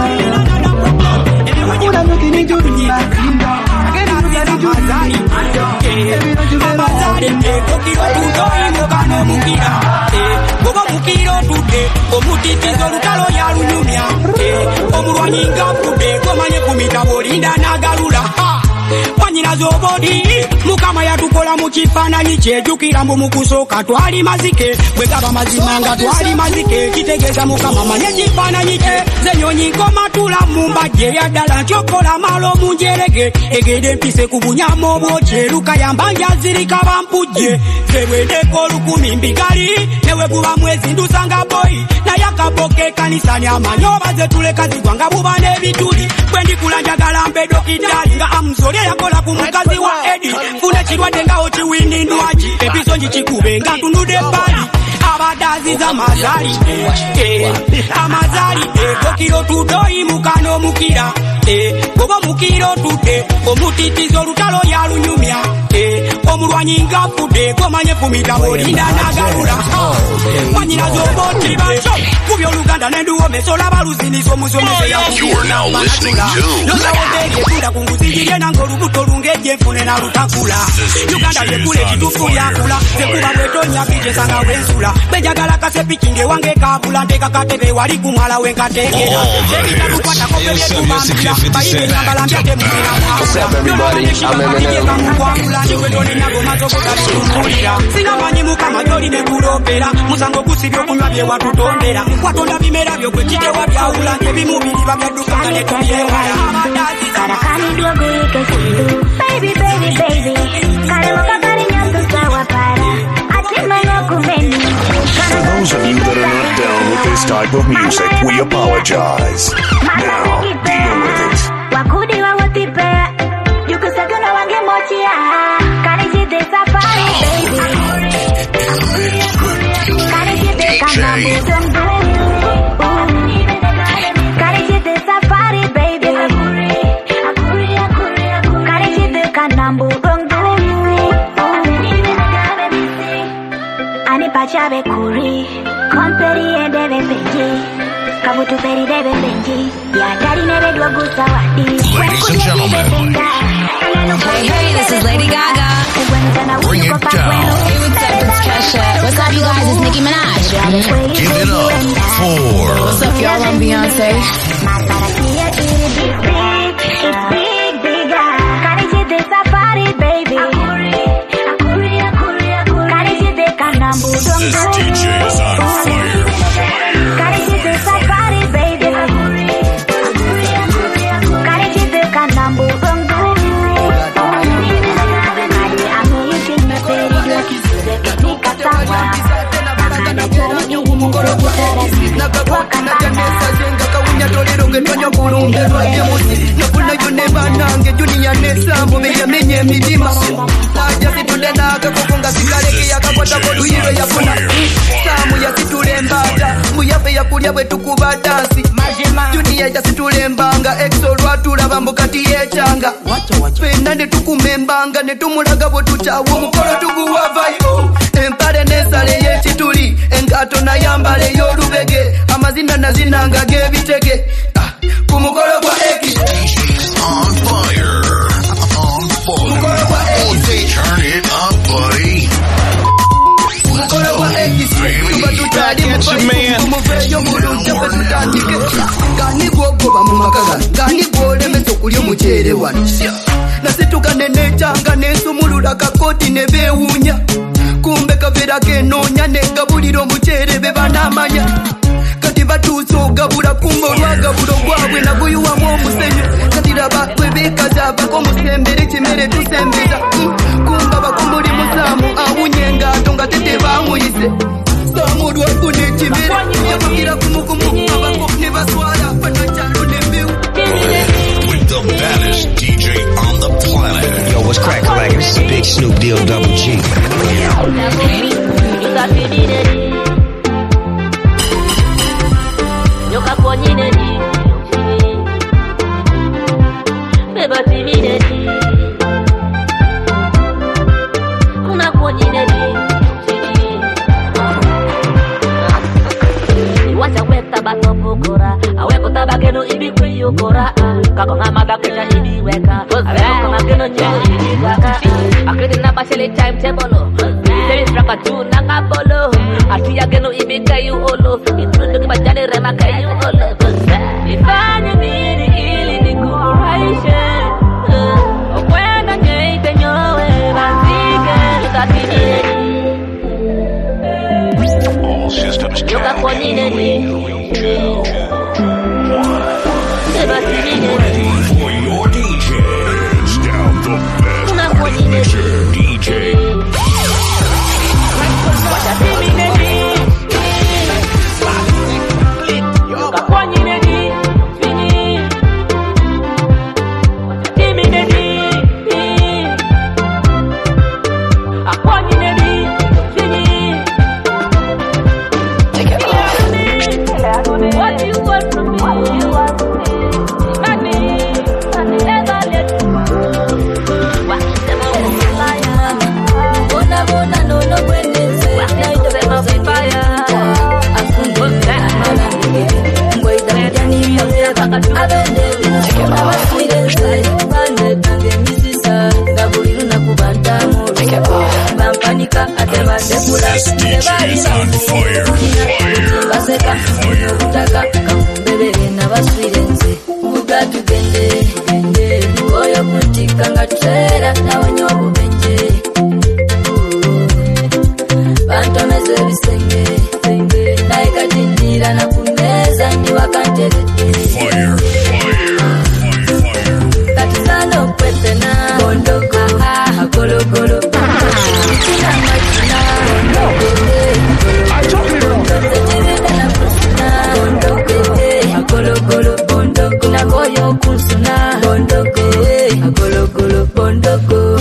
S3: Kuna nyuti ni julimba Ageni nyuta ni julimba Ewi no jubeba
S6: Kokiro tutoi mukano mukira Gogo mukiro tute Omutitizo lutalo ya lunyumya Omurwanyi ngapude Komanye kumita bolinda nagalula Wanyina zobodi Mukama yatukola mukifananyi kyejukira mbu mukusoka twali mazike bwegaba mazimanga twali mazike kitegeza mukama manye kifananyi kye zenyonyi nkomatula mumbajje yaddala nkyokola malo munjerege egede mpise ku bunyama obwokyeruka yambanja zirika bampujje zebwedeko olukumi mbigali newe buba mwezi ndusanga boyi naye akaboke kanisani amanyo baze tuleka zigwanga buba n'ebituli bwendikula njagala mbe dokitali nga amusoli yakola ku mukazi wa Edi funa kirwadde nga okiwindi ndwaki episonji kikube nga tundude bali abadazi za mazali amazali kokiro tudoyi mukano mukira goba mukiro tude omutitizo lutalo ya lunyumya omulwanyi ngafude komanye kumita bolinda nagalula wanyina zoboti bacho kubyo oluganda nenduwo mesola baluzinizo muzomeze ya
S1: You are now listening to
S6: Kula kunguzijirye nango lubuto lungeje mfune na lutakula Uganda yekule kitufu yakula Sekuba wetonya pije sana wensula Benjagala kase pikinge wange kabula Ndeka katebe wali kumala wenga tegena Ndeka kopele kumambila Baile nyambala mbiate mkina
S15: What's up everybody, I'm Eminem.
S6: Singa manyimu kama joli mekuropera Musango kusibyo kunywa bye watutondera Watonda bimera byo kwe kite wabyaula Ebimubiri babyaduka kane tubyewala
S9: Baby, baby, baby.
S1: For those of you that are not down with this type of music, we apologize. Now, deal with it.
S9: Wakudi wa wotipe. Yukusaguna wange mochia. Kanijide safari, baby. Kanijide kanamu Kanijide safari, baby. Kanijide kanamu Pachabe kuri, komperi edebe benji, kabutu peri debe benji, ya dari nebe dua gusa wadi.
S2: Ladies and gentlemen,
S13: Hey, this is Lady Gaga.
S2: bring it down.
S16: Samu yamenye emitima Aja situlena akakukunga sikareki yakakwata koduyiro yafuna Samu yasitulembata Muyape yakulya bwe tukuba dansi Juniya yasitulembanga Exo lwatulaba mbukati yechanga Pena ne tukumembanga ne tumulaga bwe tutawo mukolo tuguwavayo Empale nesale yechituli Engato na yambale yorubege Amazina na zinanga gebitege Kumukolo kwa eki
S1: On fire. On fire. All day. Turn it up, buddy.
S16: Gani gwogoba mu makaga Gani gwolemeso kulya omuceere wano Nasituka nenechanga nesumulula kakoti ne bewunya Kumbe kavera kenoonya negabulira omuceere be banamanya Kati batuuse ogabula kumbe olwagabulo gwabwe naguyuwamu omusenyu Kati laba bwe beekaza abako omusembere kimere tusembeza Kumbe abakumbuli musamu awunye engaato nga tete bamuyise Samu lwakuna ekimere yabukira kumukumu abako ne baswala banakyalo nembewu
S1: With the baddest DJ on the planet.
S17: Yo, what's crackin' like? This is a big Snoop Deal Double G.
S1: All systems down. 3, 2, 1. Ready for your DJs. Down the best mixer DJ. This DJ's on fire.
S16: Bondoko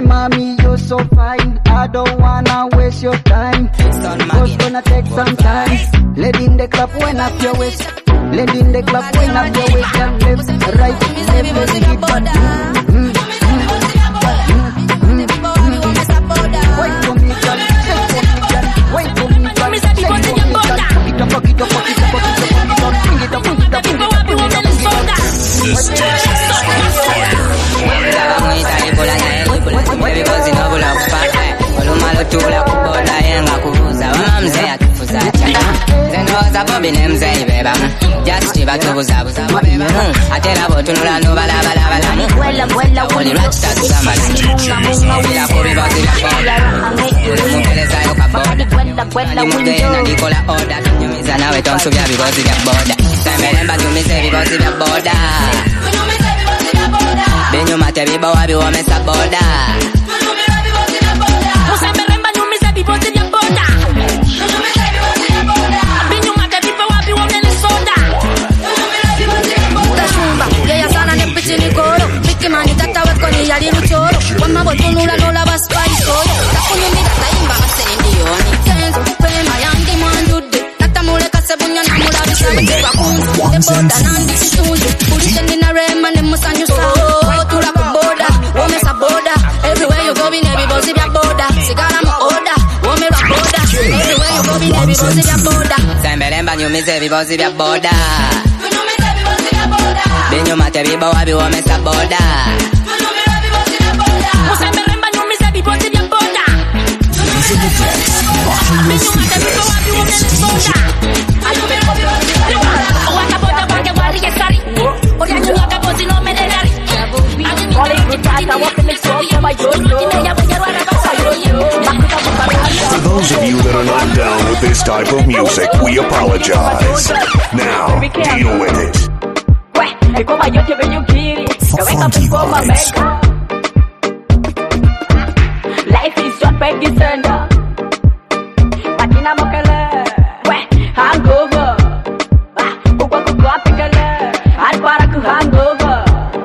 S18: mommy, you're so fine. I don't wanna waste your time. Just gonna take some time. Let in the club when up your waist. Let in the club when up your waist. And left, right, left, let's keep on. Wait for me, girl. Wait for me, girl. Wait for me, girl.
S10: This DJ is on fire.
S5: Benyo mate biba wabi wamesa boda.
S12: Usemberemba nyumiza bibozi vya boda. Benyo mate biba wabi wamene soda.
S19: Tashumba, yaya sana ne pichini koro. Piki mani tata weko ni yali luchoro. Wama botunula nola baspari soyo. Takunyumira taimba masendi yoni. Kenzo, prema yangi mwandude. Tata mule kasebunya na mula bisabe kwa kunzu. De boda nandi situnzi. Pulishe nina rema ne musanyu sao. Everywhere you go, be never bossy your border. Sigara mo order, woman rock border. Everywhere you go, be never bossy your border.
S5: Semberemba nyumize vibozi vya boda. Benyo mate biba wabi wamesa boda.
S12: Usemberemba nyumize vibozi vya boda. Benyo mate biba wabi wamene soda. Waka boda wake wari yesari. Oya nyuka bozi no menedari.
S1: For those of you that are not down with this type of music, we apologize. Now, deal with it.
S3: Funky vibes. Life is short, but it's turned up. Patina mokala, hangover. Kukwa pikala, alpara ku hangover.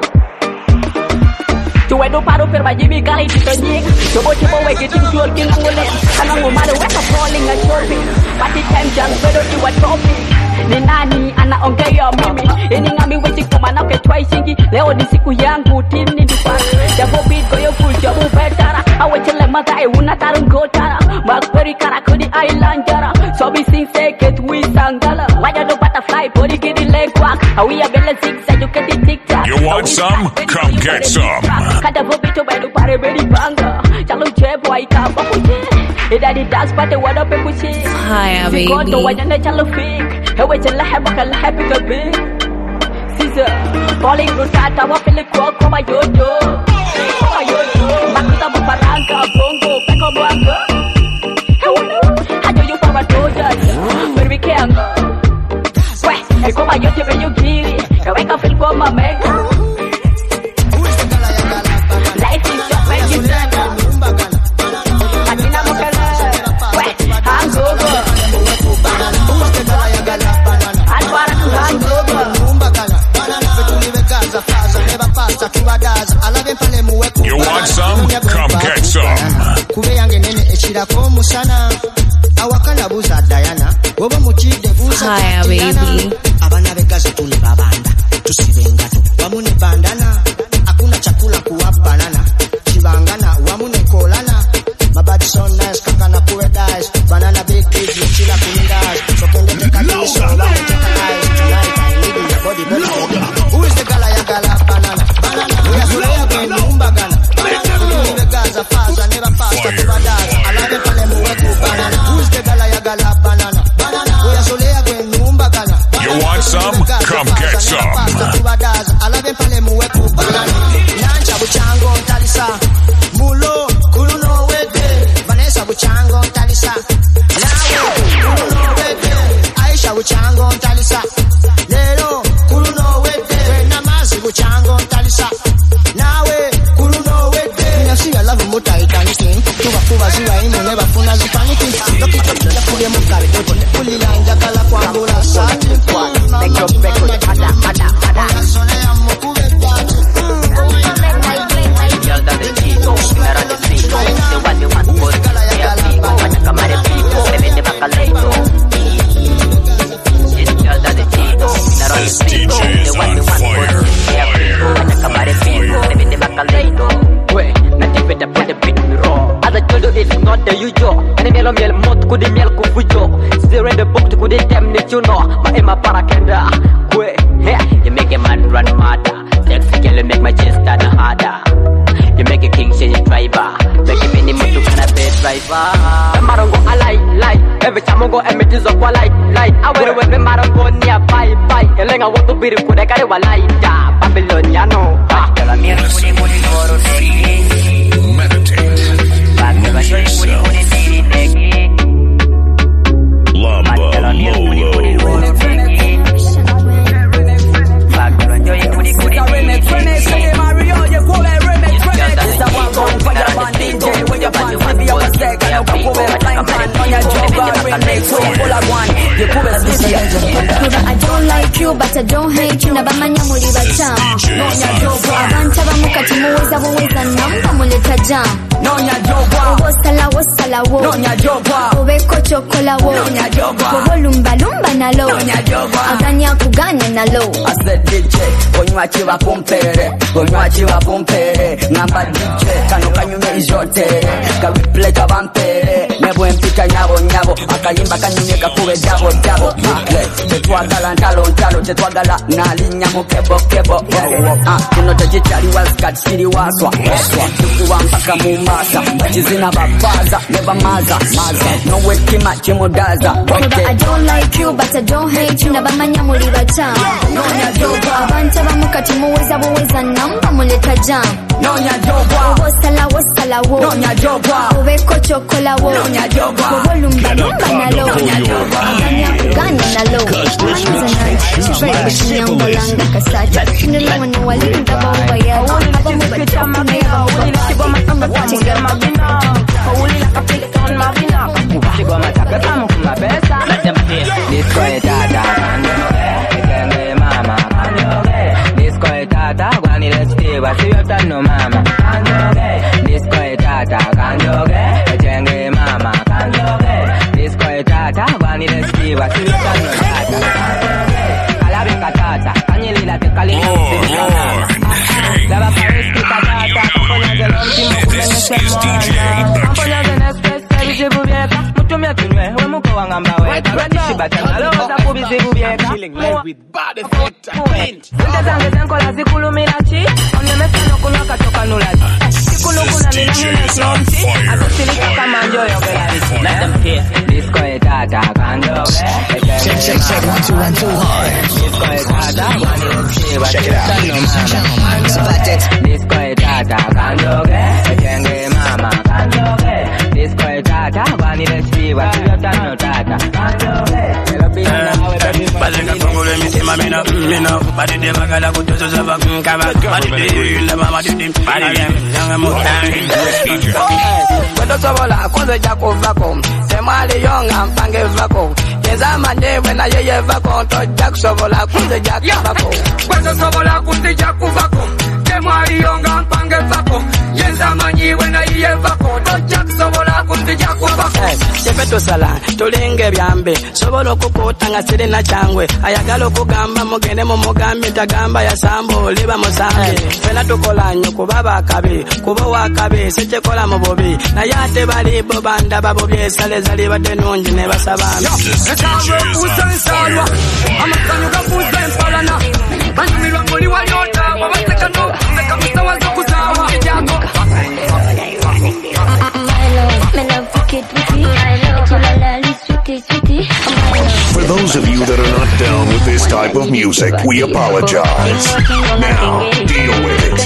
S3: Tuwedo paro per majibi kali titonyik. Coba wege tim jual kinangole. Kanang umade weka falling a shopping. Party time jang bedo iwa topic. Ni nani anaongea mimi? Ini ngami wezi kumana ke twice. Leo ni siku yangu tini dipana. Jago beat goyo full jabu betara. Awechele mata una tarungotara. Makperi karakudi island jara. So be sing seket we sangala. Waya do butterfly body giddy leg walk. Awi abele zigzag you get the tic-tac.
S10: You want some? Come get some.
S3: Kada vobito bedu pare bedi banga. Chalo jebo aika bakuye. Idadi dance pate wada pekuche.
S13: Hi, baby.
S3: Sikoto wajane chalo fake. Hewe chela hebaka la happy kabe. Caesar falling rutata wafile kwa koma yoyo. Koma yoyo. Makuta buparanga bongo peko mwanga. Hajo yu para doja. Berbi keanga. Weh, koma yoyo be yugiri. Kawe ka feel kwa mameka. Life is short when you turn up. Patina mokala, wet, hangover. Alpara ku hangover.
S10: You want some? Come get some.
S20: Kube yange nene echirako musana. Awakana buza Diana. Woba muchide buza.
S13: Hi, baby.
S20: Abana begazi tuli babanda. Tusibenga tu. Wamune bandana. Hakuna chakula kuwa banana. Chibangana wamune kolana. My body so nice, kakana pure dice. Banana big you chila kunindas. So can they take a piece of life, take a eyes. Tonight I need your body, baby. Who is the gala ya gala banana? Banana. We are Zulea Ben Mumbagana. Banana. The Gaza Faza, never pasta to Badaza. I love it for banana. Who is the gala ya gala banana? Banana. We are Zulea Ben Mumbagana.
S10: You want some? Come get some.
S20: I love it for banana. Nancha buchango talisa. Mulo kuruno wete. Vanessa buchango talisa. Nawe kuruno wete. Aisha buchango talisa. Lelo kuruno wete. Namazi buchango talisa. Nawe kuruno wete. Nasi I love muta itanikin. Tuba ziwa ino neba funa zipanikin. Loki ya kulia mukari. Kulila injakala kwa mbula sati. Make your record hada. Solea mukube pati. Girl that is cheat,
S4: mate yujo Kani mielo miel mot kudi miel kufujo Zero in the book to kudi dem ni chuno Ma ema parakenda Kwe, you make a man run mad. Sexy girl, you make my chest stand harder. You make a king change driver. Make a minimum to kind of bed driver. The marongo I like. Every time I go and meet is up I like. I wear with the marongo near bye. And then I want to be the good I got it while I die. Babylon, ya know.
S1: Meditate. Lamba
S9: I don't like you but I don't hate you nabamanya muli bacha nonya jogo abantu abamukati muweza buweza namba muleta jam nonya jogo wosala wo nonya jogo obeko chokola wo nonya jogo bolumba nalo nonya jogo aganya kuganya nalo
S14: I said DJ onywa chiva pompere ngamba DJ kano kanyume ijote ka replay kabampere nebo empika nyabo akayimba kanyume kakube jabo tetwagala ntalo tetwagala nalinya mukebo kino tejichali waskat siri waswa tukuwa mpaka mumasa chizina babaza neba maza no wekima chimudaza
S9: I don't like you but I don't hate you nabamanya muli bacha nonya jogo abantu abamukati muweza buweza namba muleta jam nonya jogo wosala wo nonya jogo obeko chokola wo nonya jogo bolumba nalo nonya jogo aganya kuganya nalo Nyangolanga kasacha Nila manu walinda bawa ya Haba mubata kumea Shigwa mataka tamu mabina Kauli la kapita on mabina Shigwa mataka tamu kumabesa Let them hear Disco etata Kenge mama Disco etata Gwani lestiwa Siyo tano mama Disco etata Kenge mama Disco etata Gwani lestiwa Siyo tano tata Katata, kanyelila te kalina Lava Paris ki katata, kamponya de l'ultimo kumene semwana Kamponya de Nespresso, service bubieka Mutumia kinwe, we muko wangamba weka Radishi batanga, logo za kubisi bubieka Chilling live with body entertainment Sente zange zenko la zikulu milachi Onye mesano kunwa katoka nulachi Sikulu kuna nina hile klonchi Atusilika kama njoyo belalichi Let them hear Disco etata, kandoge
S2: Check 1 2 1 2 hard. Check it out.
S4: Disco etata kandoge kenge mama kandoge disco etata bani lesiwa sio tano tata kandoge
S21: Bazeka kongole misema mina badi de magala kutozo zava kama badi de la mama de badi yanga mutani
S6: Kwendo sobola kwanza jako vako temali yonga mpange vako Yezama newe na yeye vako to jak sobola kwanza jako vako Kwendo sobola kwanza jako vako temali yonga mpange vako Yezama newe na yeye vako to jak sobola kwanza jako vako Chepeto sala tulenge byambe sobola kukutanga sire na changwe ayagalo kugamba mugende mu mugambi tagamba ya sambo liba musambe fela tukolanyo kubaba kabe kuba wakabe sechekola mu bobi na yate bali bobanda babo byesale zali badenunji ne basabana Netawe kusensalwa amakanyo gafuza empalana Bandumirwa muri waliota wabaseka no seka musawazo kuzawa Jago
S1: For those of you that are not down with this type of music, we apologize. Now, deal with it.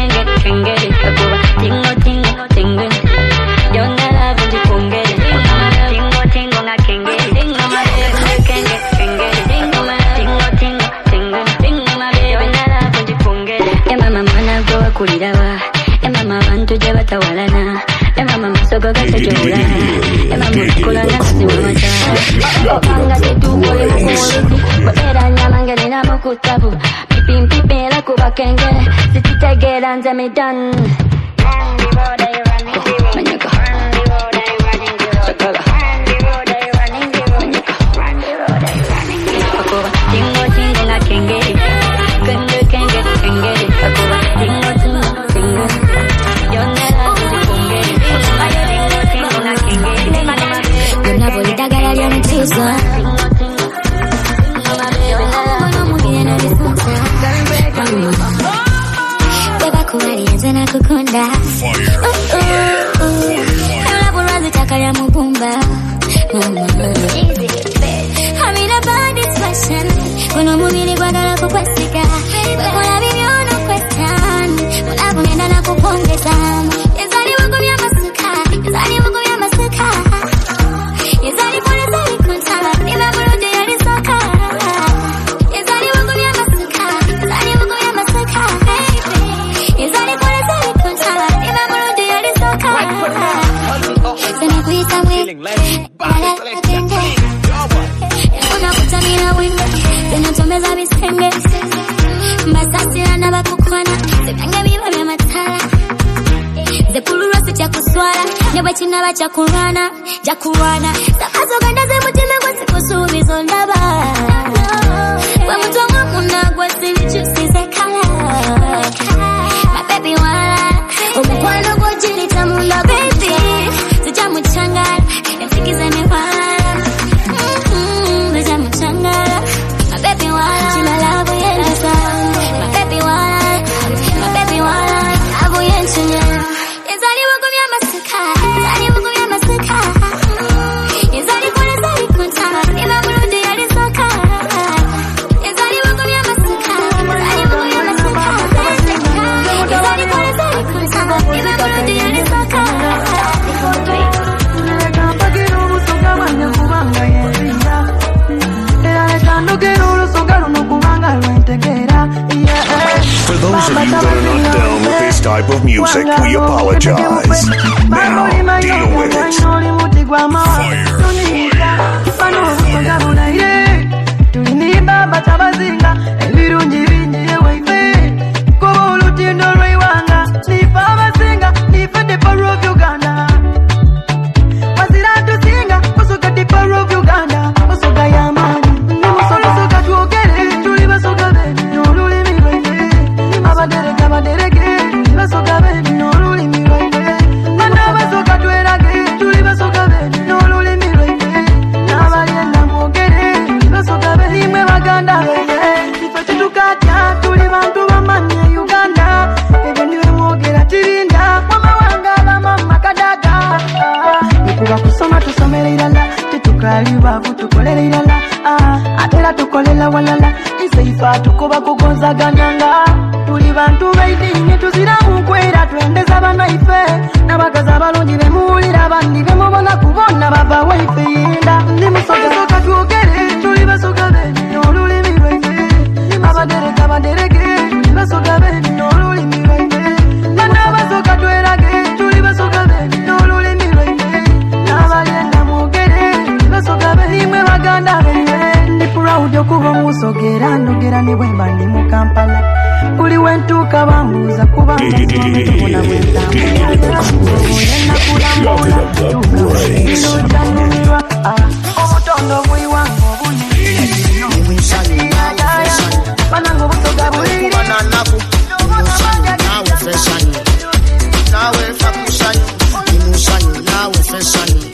S9: Mama bantu jabatawalana mama masogo gatejola mama kulanga siwamata opanga tetukole mukuluzi era nyamange nina mukutabu pipimpipera kubakengere sikitegera nze midan bachina bacha kurwana sakazo ganda ze mutima kwa siku subizo ndaba kwa mtu wa muna kwa silichusi ze kala my baby wala umukwano kwa jili tamula baby sija mchangala nifikize miwala sija mchangala my baby wala chima labu yenasa my baby wala abu yenchunya yezali wako vya masika zali wako vya masika yezali kule zali kuntana ila mrundi yalisoka yezali wako vya masika zali wako vya masika yezali kule zali kuntana ila mrundi yalisoka
S1: For those of you that are not down with this type of music, we apologize. Now, deal with it.
S7: tukoba kugonza ganyanga tuli bantu baidini tuzira mukwera twendeza bana ife nabagaza balonji bemuulira bandi bemubona kubona baba waife yinda ndi musoka tuogere tuli basoka beni olulimi lwaife abadereka baderege tuli basoka beni olulimi lwaife bana basoka twerage tuli basoka beni olulimi lwaife nabalyenda mwogere tuli basoka beni mwe baganda beni ndi proud okuba musogera ndogera ni bwemba ndi mu Kampala uli wentuka bambuza kuba mbona omutondo buli wangu obuni banango busoga buli
S20: bananaku nawe fesani nawe fakusani imusanyu nawe fesani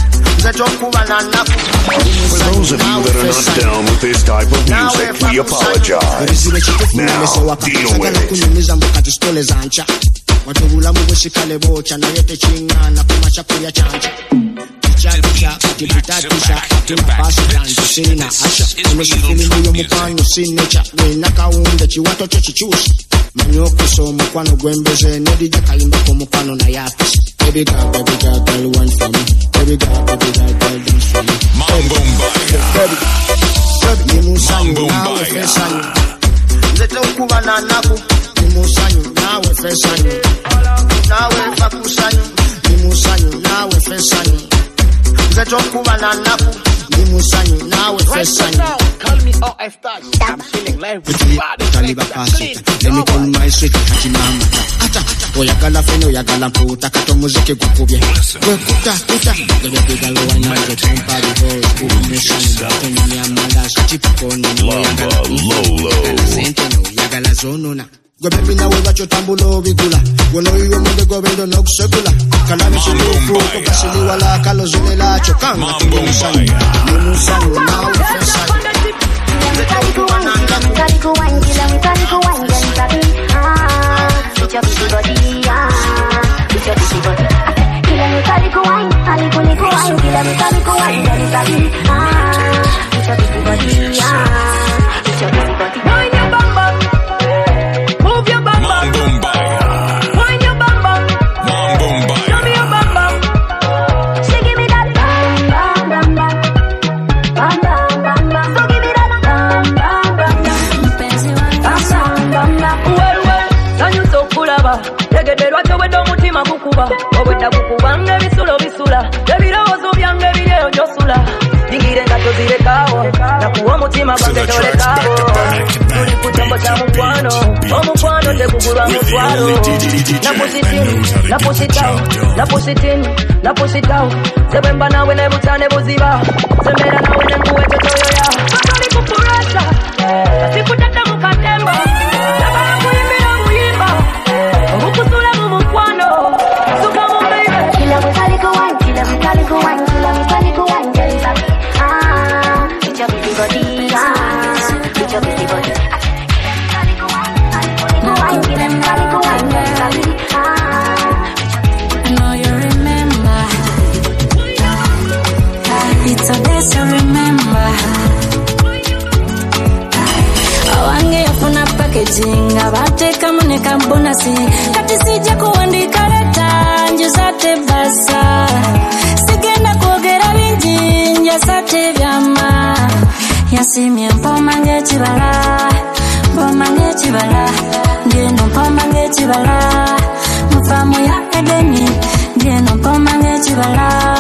S1: For those of you that are not down with this type of music, we apologize. Now, deal with it.
S20: watubulamu bwesikale bocha naye tekingana kumacha kulya chanja chacha kititatisha kimapasi tanzo sina asha imesifilimu y'omukano sinecha wena kawunde kiwato kyo kikyusi manyokuso omukwano gwembeze nedija kayimba k'omukwano naye apisi baby girl one for me baby girl dance for me
S10: Mambo Mbaya
S20: nimusanyu nawe fesanyu nzete okuba nanaku nimusanyu nawe fesanyu nawe fakusanyu nimusanyu nawe fesanyu nzete okuba nanaku nimusanyu nawe fesanyu
S11: call me OF Touch I'm feeling live with you
S20: Taliba pasita let me call my sweet hati mama ata oyagala fene oyagala mputa kato muziki gukubye wekuta gege lo wine na tempari ho kumesanyu tuni amala chipikoni
S1: Lolo
S20: yagala zonona Gobe na we bacho tambulo bigula wono yo munde gobendo no kusegula kalami chilufu ko basili wala kalozule la chokanga nimusanyu nawe fesanyu
S3: Obwedda kukuba ngebisulo bisula ebirowoozo byange biryeyo gyosula nyingire nga tozirekawo nakuwa omutima gwange tolekawo tuli ku kyombo kya mukwano omukwano tegugulwa mutwalo napushitawo sebwemba nawe nebutane buziba semera nawe nenguwe totoyoya atali kupurasa asikutata mukatemba nabala kuyimbira muyimba obukusula mu mukwano suka mu baby kila mutaliko wine kila mutaliko wine kila mutaliko wine it's your busy body it's your busy body
S8: I know you remember. It's a day to remember. Awange yafuna packaging abateka muneka bonasi kati sija kuandika leta njuzate basa sigenda kwogera bingi njasate byama yasimye mpomange kibala ngeno mpomange kibala mufamu ya edeni ngeno mpomange kibala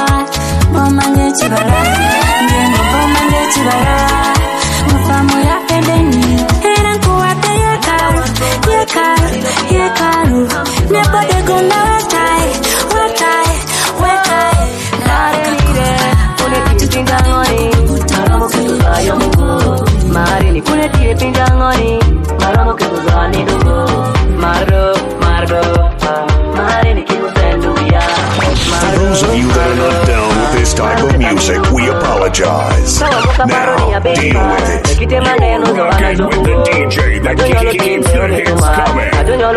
S8: ngeno mpomange kibala mufamu ya edeni era nkuwadde yekalu nebode gonna wetai
S3: narenire kunetipindangoni malamuketuzayo mugo marini kunetipindangoni malamuketuzaani nugo mardo marini kikusenduya.
S1: For those of you that are not down with this type of music, we apologize. Now, deal with it.
S10: Rocking with the DJ that keeps the hits coming.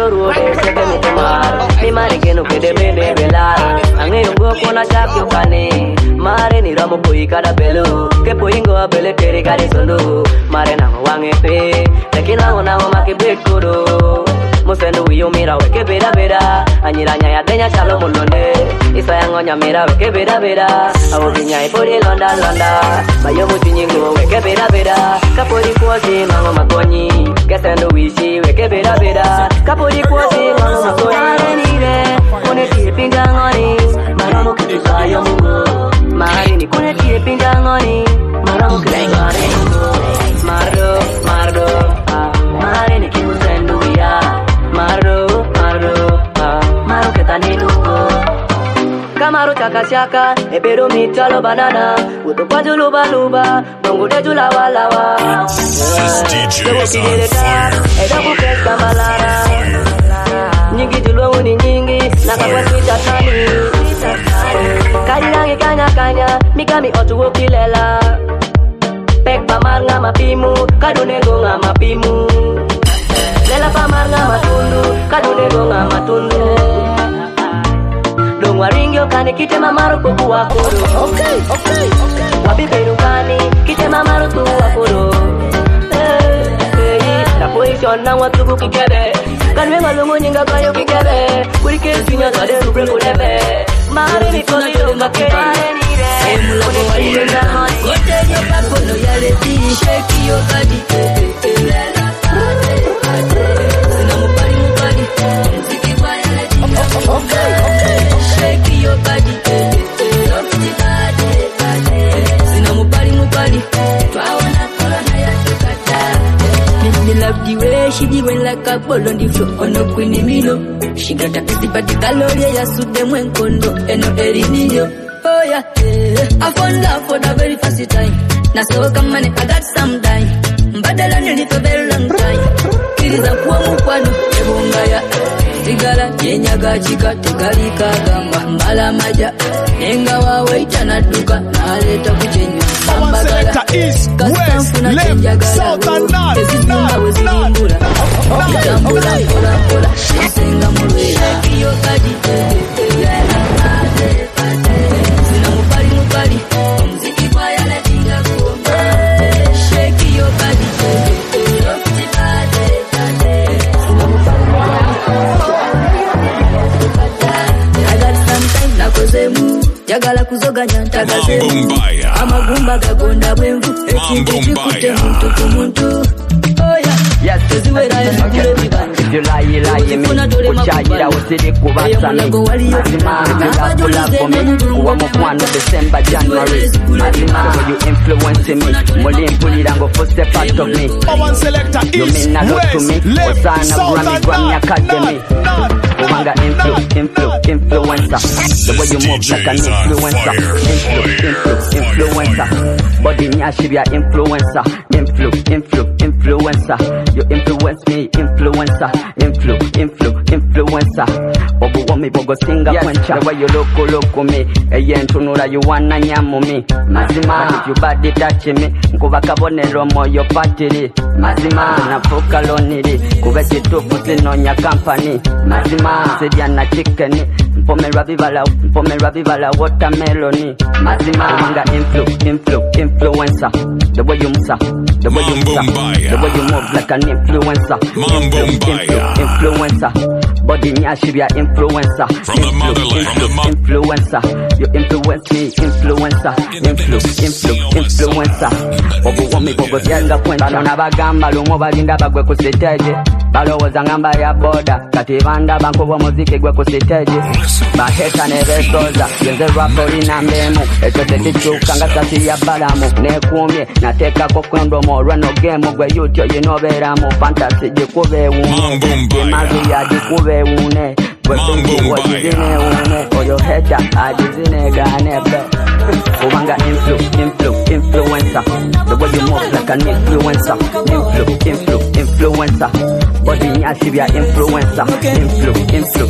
S3: Mare ni ramo poi kada belu ke poi ngo abele tere kari solo mare na wange pe tekila ona ma ke bekoro musendo wiyo mira we ke bera anyira nya ya tenya chalo mulonde isa yangonya mira we ke bera awobinya ipori londa bayo mutinyingo we ke bera kapori kwose mango makonyi kesendo wishi we ke bera kapori kwose mango makonyi nire one tipinga ngoni mara kutusayo mungo marini kunetie pindangoni maramu kelengare mardo marini kimusenduya mardo maru ketanilugo kamaru chakachaka ebero mitalo banana utopaju luba bongo deju lawa
S10: This DJ is on fire.
S3: edakupesa malara nyingi tulwauni nyingi nakakwasita kani kailangi kanya mikami otuwo kilela pek pamar nga mapimu kadunego nga mapimu lela pamar nga matundu kadunego nga matundu dong waringyo kani kite mamaru kuku wakoro wabiberu kani kite mamaru tu wakoro na position na watuku kikebe kanwe ngalungu nyinga kayo kikebe kurike sinya zade rubre kulebe mare ni kodi lumake emula kuwaile na kote nyoka kono yale ti shake your body sina mupari muziki kwa yale ti shake your body sina mupari twaona korona ya tukata. Me love the way she did when like a ball on the floor on a queen milo. She got a pretty body calorie ya suit them when kondo eno erinio. Oh yeah, I found love for the very first time. Na so come man I got some time. Badala nili for very long time. Kiriza kuwa mukwano ebonga ya sigala yenyaga chika tegalika gamba mbala maja nenga wawe itana duka naleta kuchenyo ambagala kastanfu na chenjagala ezizumba wezilimbula itambula pola shesenga mulwe kiyo kadi zina mupali muziki kwa yale tinga kuomba sheki yo kadi jagala kuzoganya ntagazemu amagumba gagonda bwenvu ekintu kikute muntu ku muntu oya
S4: Yes, if you lie, you lie me. Kuchayira usiri kubasani. Mazima, kula me. Kuwa mkwano December, January. Mazima, you influencing me. Muli mpulira ngo for step out of me. You mean a lot to me. Osana Grammy Academy. Umanga influencer. The way you move like an influencer. Influencer. Body nyashi be a influencer. Influencer. You influence me, influencer. Influencer. Obu wami bogo singa kwencha. The way you look me. Eye ntunura you wanna nyamu me. Mazima, if you body touch me. Nkuba kabonero moyo patiri. Mazima, nafuka loniri. Kube chitufu sinonya company. Mazima, sediana chicken. Mpomera vivala watermelon. Mazima, manga influencer. The way you move, the way you move like an influencer. Influencer. Body nyashi be a influencer.
S10: From the motherland.
S4: Influencer. You influence me, influencer. Influencer. Obu wami bogo sianga kwenta. Bano nabagamba lumo balinda bagwe ku stage. Balowoza ngamba ya boda. Kati banda banko bo muziki gwe ku stage. Baheta ne besoza. Yenze rapo ina memu. Echo tekichuka nga sasi ya balamu. Nekumye nateka ko kwendo mo rano game gwe yutyo yinoberamu. Fantasy jikube umu. Mazi ya jikube une. Mambo oyo heta adizine gane bro. Umanga influencer. The way you move like an influencer. Influencer. Body nyashi be a influencer. Influencer.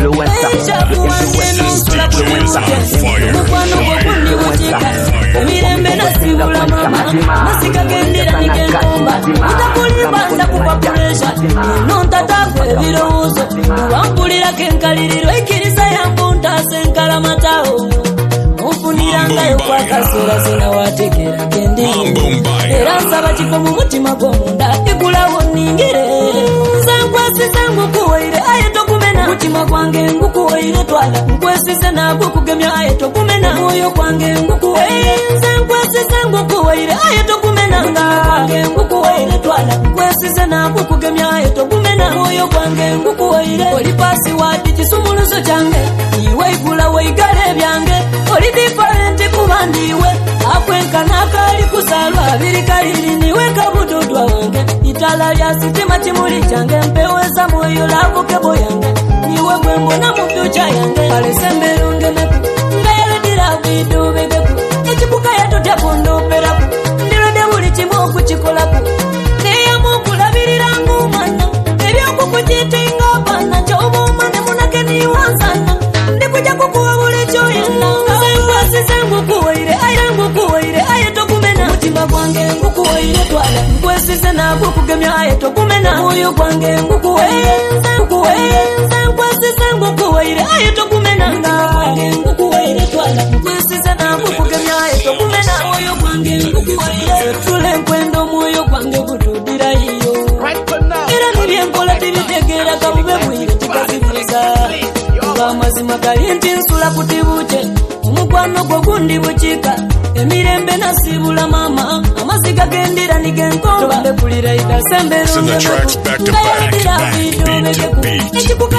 S3: Emirembe nasibula mama Masika gendera nikenkomba Utakulibanda kupapuresha Nontatakwe birozo Wampulira kenkaliriro Ikirisa yangu ntasenkala matao Mfuniranga yokwa kasura Sina watekera kendi Era nsaba chiko mu mutima gwomunda Ikulawo ningire Sankwasi sangu kuwaire Ayeto kumena Mutima kwange ngukuwaire twala Nkwesise nabu kugemya ayeto kumena Moyo kwange ngukuwaire Sankwasi sangu kuwaire Ayeto kumena Mutima kwange ngukuwaire twala Nkwesise nabu kugemya ayeto kumena Moyo kwange ngukuwaire Oli pasi wadi chisumuluso change Iwe ikula weigale byange Oli different kubandiwe Akwenka nakali kusalwa Birikali niwe kabududwa wange Itala lya sitima chimuli change Mpeweza moyo lavo kebo yange Niwe gwembo na mufyucha yange Pale semberunge neku Ngayele dira vidu vegeku Echibuka ya tote pondo peraku Ndilo debuli chimoku chikolaku Neya mukula birirangu mana Ebyo kukuchitinga bana Chobo mane munake ni wanzana Ndikuja kukuwa ule choyana Sengwasi sengu kuwaire Ayangu kuwaire Ayeto kumena Mutima kwange ngukuwaire twala Nkwesise nabu kugemya ayeto kumena Moyo kwange ngukuwaire Sengwasi sengu kuwaire Ayeto kumena Mutima kwange ngukuwaire twala Nkwesise nabu kugemya ayeto kumena Moyo kwange ngukuwaire Tule nkwendo moyo kwange kutudira iyo Ira nibyenkola tibitegera kabube mwire tikazibiriza Mazima kalinti nsula kutibuche Umukwano kwa gundi buchika Emirembe nasibula mama Amaziga gendira nigenkoba Tobande kulira ita sembero
S10: Send the tracks back to back beat to beat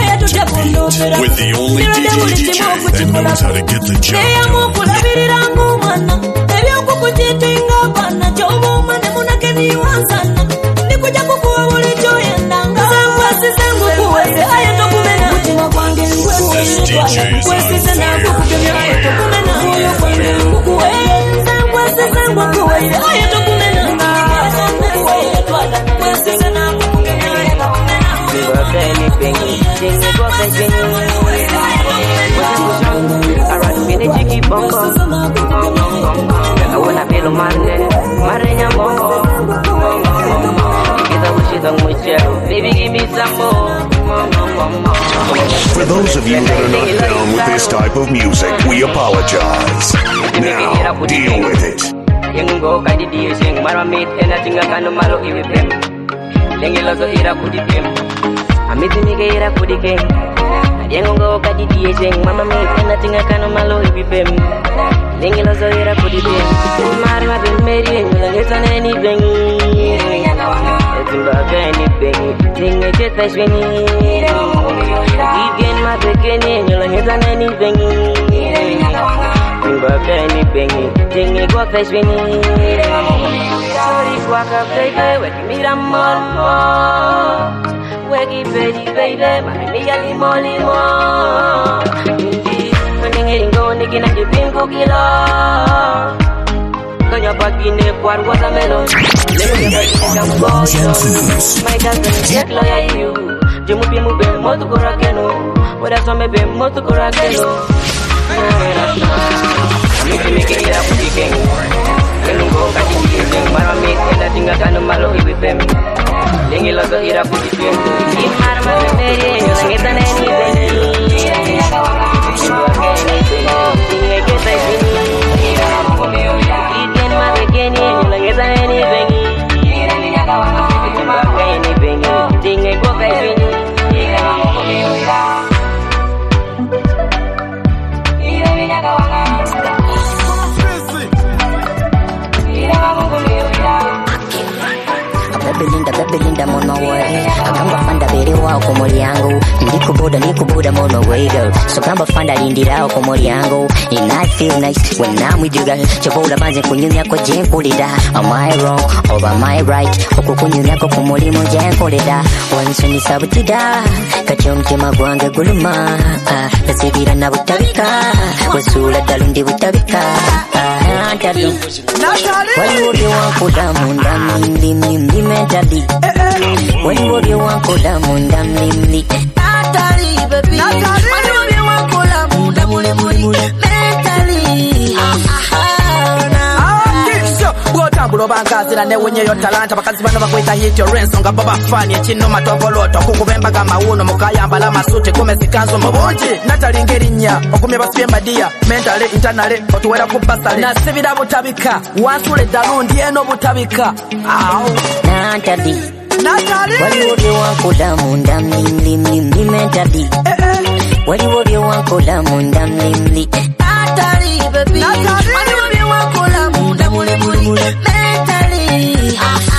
S10: With the only DJ that knows how to get the job done
S3: Kulabirirangu mana Ebyo kukuchitinga bana Chobo mane munake ni wanzana Nikuja kukuwa uli choyendanga Sengwasi sengu kuweze Ayeto kumena Mutima kwange
S10: This DJ is on fire.
S3: Baby, give me some more.
S1: For those of you that are not down with this type of music, we apologize. Now, deal with it.
S3: Yengo kadi dia sing maramit ena tinga kanu malo ibem. Lengelo so ira kudipem. Amiti mige ira kudike. Yengo kadi dia sing maramit ena tinga kanu malo ibem. Lengelo so ira kudipem. Mari ma bim meri ngela ngesane ni beng. Simbagani bengi, tinge cheta shweni. Igen mapekeni, nyola heza nani bengi. Simbagani bengi, tinge kwa shweni. Sorry kwa baby, weki mira molo. Weki baby, mami mia limo. Mendingi ringo niki na kipingo kilo. Kanya pagine kwa watermelon. My cousin get loyal you. Jimu bimu be motu korakeno. Wada some be motu korakeno. Make it up with the Kenungo kati kizeng maramik ena tinggal kanu malo ibi pemi. Dengi logo ira putih pemi. Imar mameri enyo ngeta neni beni. Tinga kita sini. Ikan mapekeni enyo ngeta neni beni. Bakeni beni. Tinga gua kai beni.
S15: Belinda mono way. Akamba fanda bere wao kwa moli yangu. Nikuboda mono way girl. So kamba fanda lindira kwa moli yangu. And I feel nice when I'm with you girl. Chobola banze kunyumya kwa jenko lida. Am I wrong or am I right? Oku kunyumya kwa moli mo jenko lida. Once ni sabutida. Kachomke magwange guluma. Nasibira na butabika. Wasula dalundi butabika. Wali wako damu ndani mentally. Wali wako damu ndani. Natalie baby. Wali wako damu ndani mentally.
S6: Bulo bangazira ne wenye yo talanta bakazi bano bakwita hit your ransom nga baba fani chino matogoloto kukubemba kama uno mukayamba la masute kume sikanzo mabonji natalingerinya okumye basiyemba dia mentally internally otuwera kubasale na sibira butabika wansule dalundi eno butabika
S15: Natalie wali wako damu ndani mentally wali wako damu ndani
S6: Natalie baby wali wako damu ndani mentally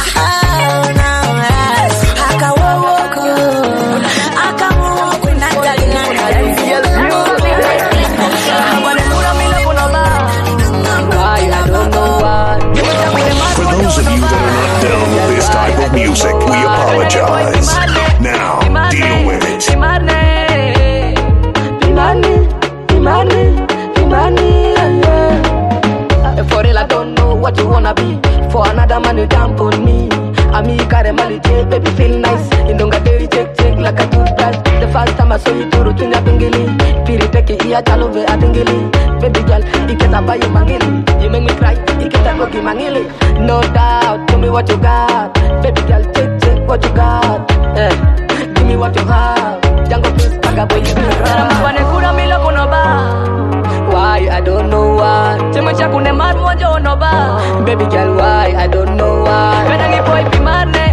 S1: For those of you that are not down with this type of music, we apologize. Now, deal with it.
S6: For real, I don't know what you wanna be. For another man, you dump on me. Ami karemali take, baby feel nice. Indonga day take like a toothbrush. The first time I saw you, turu tunya pingili. Piri teki iya chalove atingili. Baby girl, iketa bayi mangili. You make me cry, iketa koki mangili. No doubt, tell me what you got. Baby girl, take what you got. Give me what you have. Jango please, aga boy you feel. Wane kura mila kono ba. Why I don't know why. Chema chaku ne mar mojo no ba. Baby girl, why I don't know why. Kadangi boy pimarne.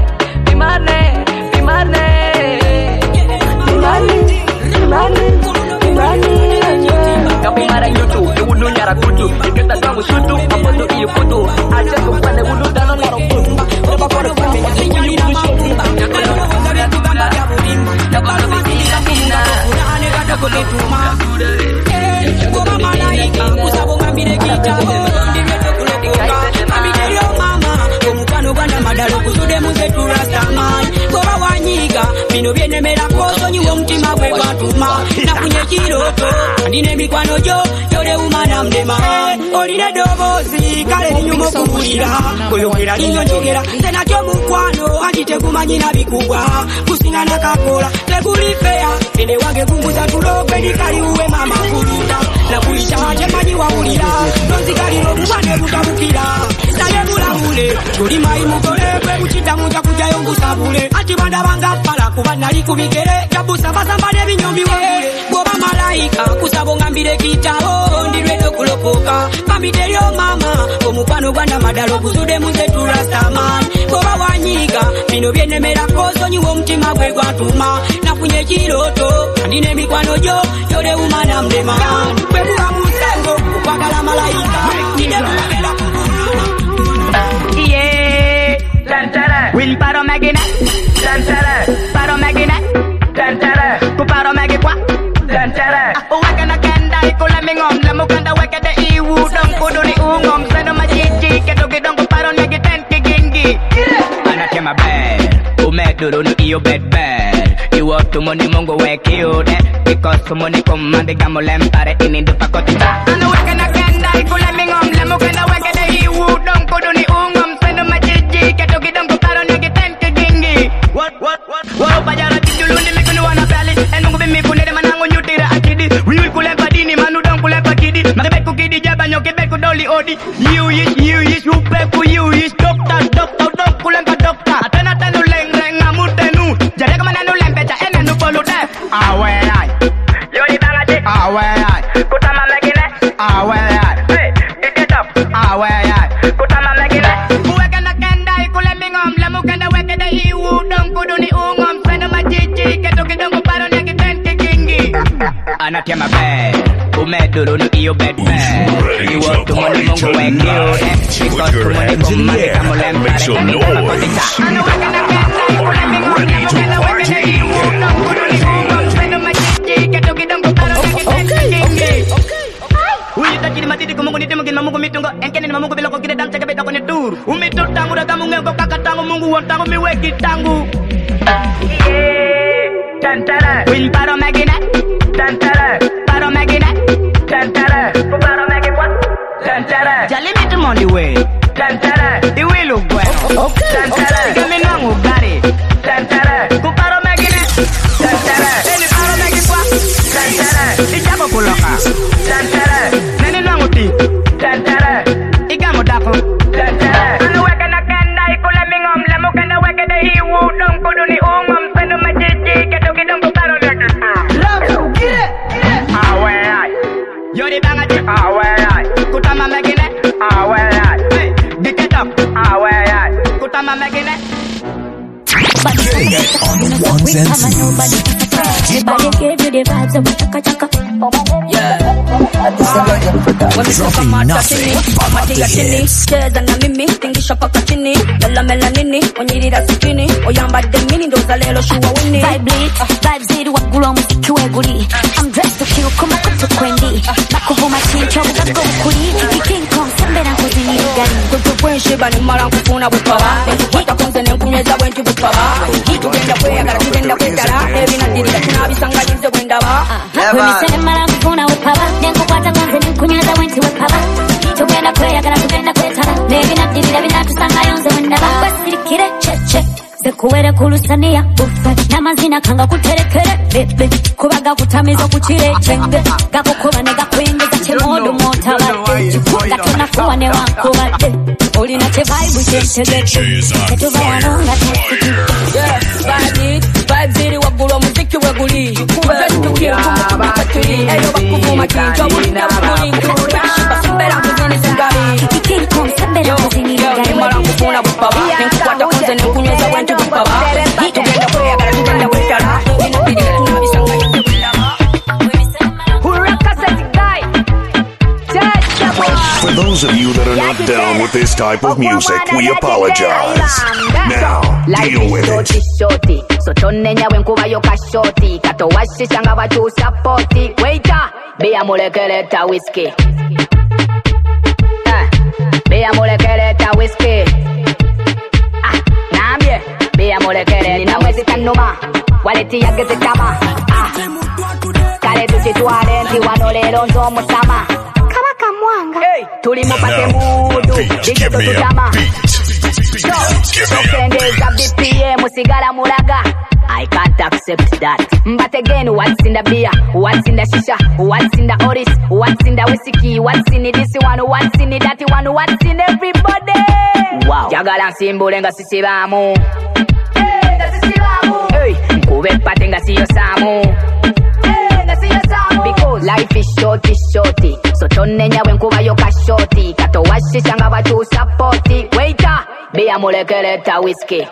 S6: Kapi mara yoto, ulu nyara kutu. Iketa tangu shutu, apoto iyo kutu. Acha kupane ulu dano naro kutu. Oba kore kame ya ulu ulu shutu. Nakalo kondari atubamba ya budim. Nakalo bisini kapina. Nakalo kuletuma. Goma malaika, kusabo mambire kita. Ndigeto kulokoka. Amiterio mama. Omukano bana madalo kusude muzetu rastaman. Goma wanyiga, bino byenemera koso nyiwo mtima gwe gwatuma. Nakunye kiroto, ndine mikwano jo, yole umana mdema. Oline dobozi, kale ninyumo kukulira. Koyokera linyo njogera, tena kyo mukwano, andite kumanyina bikubwa. Kusinga na kakola, tegulifea. Ene wange kumbuza tulope, nikali uwe mama kuruta. Na kuisha wajemanyi wawulira, nonzi kalino mwane rutabukira. Naye mulamule, tulima imugolekwe, kuchita muja kujayo mbusabule. Ati banda banga pala, kubana liku bigere, jabusa basamba nebinyombi wabule. Goba malaika, kusabo ngambire kitabo, ndirwedo kulokoka. Pambiterio mama, omupano banda madalo kusude muzetu rastaman. Goba wanyiga, bino byenemera koso nyiwo mtima gwe gwatuma. Nakunye kiroto, andine mikwano jo, yole umana mdema. Kwebula musengo, upagala malaika, nide kumagela kukurana.
S4: Yeah, Tantara, Wilparo Magina.
S17: umeduru ni iyo bed iwo tumoni mungu wekiude because tumoni kumande gamole mpare inindu pakotita anu weke na kenda ikule mingom lemu kenda weke de hiwu donkudu ni ungom senu majiji ketu kidongu karo negi tenke gingi wow pajara tijulundi mikunu wana pali enungu bimikunere manangu nyutira akidi wiwi kulempa dini manu don kulempa kidi makibeku kidi jaba nyokibeku doli odi you yish upeku you yish doctor don kulempa doctor atena tenu leng reng amutenu jareka manenu lempecha enenu polude awe ay yori bangaji awe ay kutama megine awe ay hey get up awe ay kutama megine kuweke na kenda ikule mingom lemu kenda weke de hiwu don kudu ni ungom senu majiji ketu kidongo paro negi tenke kingi anatia mabe umeduru ni iyo bed iwo tumoni mungu wekiude because tumoni kumande gamole mpare inindu pakotita anu weke na kenda ikule mingom lemu kenda weke de hiwu don kudu ni ungom senu majiji ketu kidongo paro negi tenke kingi Uyita kiri matiti kumungu niti mungkin mamungu mitungo enkene ni mamungu biloko kire dam cekebe dako ni tur umitu tangu da tamu ngeko kakatangu mungu wontangu miweki tangu Tantara Win paro megine Tantara Paro megine Tantara Paro megine what Tantara Jali mitu mondi we Tantara Iwilu bueno Tantara Gami nongu gari Tantara Kuparo megine Tantara Eni paro megine kwa Tantara Ijabo kuloka Tantara Neni nongu ti Tantara Igamo dako Tantara Anu weke na kenda ikule mingom lemu kenda weke de hiwu don kudu ni ungom senu majiji ketu kidongo paro negi Love get it Awe ay Yori bangaji awe ay Kutama megine awe ay hey get up awe ay Kutama megine
S8: Ones and everybody gave you the vibes of chaka
S2: Dropping nothing but the hits.
S19: Cheza na mimi tingisha paka chini Lala melanini onyirira sikini oyamba demini ndoza lelo shuwa wini
S8: Vibes ziri wagula muziki weguli I'm dressed to kill kuma kutu kwendi Bakuvuma chincho bugago mukuli King Kong sembera kuzini gari
S19: Kutu kwenshi bani mara nkufuna butwaba Entukwata kunze nenkunyeza wentu butwaba Tugenda kweyagala tugenda kwetala Ebina dirira tunabisangalize wendaba
S8: Wemisene mara nkufuna wepaba Nenkukwata kunze nenkunyeza wentu wepaba Tugenda kweyagala tugenda kwetala Nebina dirira binatusanga yonze wendaba Basirikire cheche Sekuwere kulusania bufe Namazina kanga kuterekere bebe Kubaga kutamizo kuchire chenge Gakukuba nega kwengeza chemodu motabate Gatuna kuwa ne wankubate Olina che vibe chechegete Ketuva wanonga
S19: Vibes ziri wagula muziki weguli Kubestukia kumukubika tuli Eyo bakuvuma chincho bulina waguli Kushiba sembera kuzini singari
S8: King Kong sembera kuzini
S19: gari Mara nkufuna bupaba Nenkukwata kunze nenkunyeza wentu bupaba Tugenda kweyagala tugenda kwetala Inadirira tunabisangalize wendaba Huraka seti guy
S1: For those of you that are not down with this type of music, we apologize. Now, deal with it.
S19: Shoti sotonenya wenkuba yoka shoti katowashisha nga batusapoti waiter beya mulekeleta whisky beya mulekeleta whisky nambye beya mulekele nina mwezi kanuma waleti yageze kama kale tuchitwale nti wano lero nzomusama kabaka mwanga tuli mupate mudu digeto tutama Okendeza BPM sigala mulaga I can't accept that. But again, what's in the beer? What's in the shisha? What's in the oris? What's in the whiskey? What's in this one? What's in that one? What's in everybody? Wow. Jagala nsimbule nga sisibamu. Hey, nga sisibamu. Hey, nkube pate nga siyo samu. Hey, nga siyo samu. Because life is shorty. So tonenya wenkuba yoka shorty. Kato washisha nga batu supporti. Waiter, beya mulekeleta whiskey.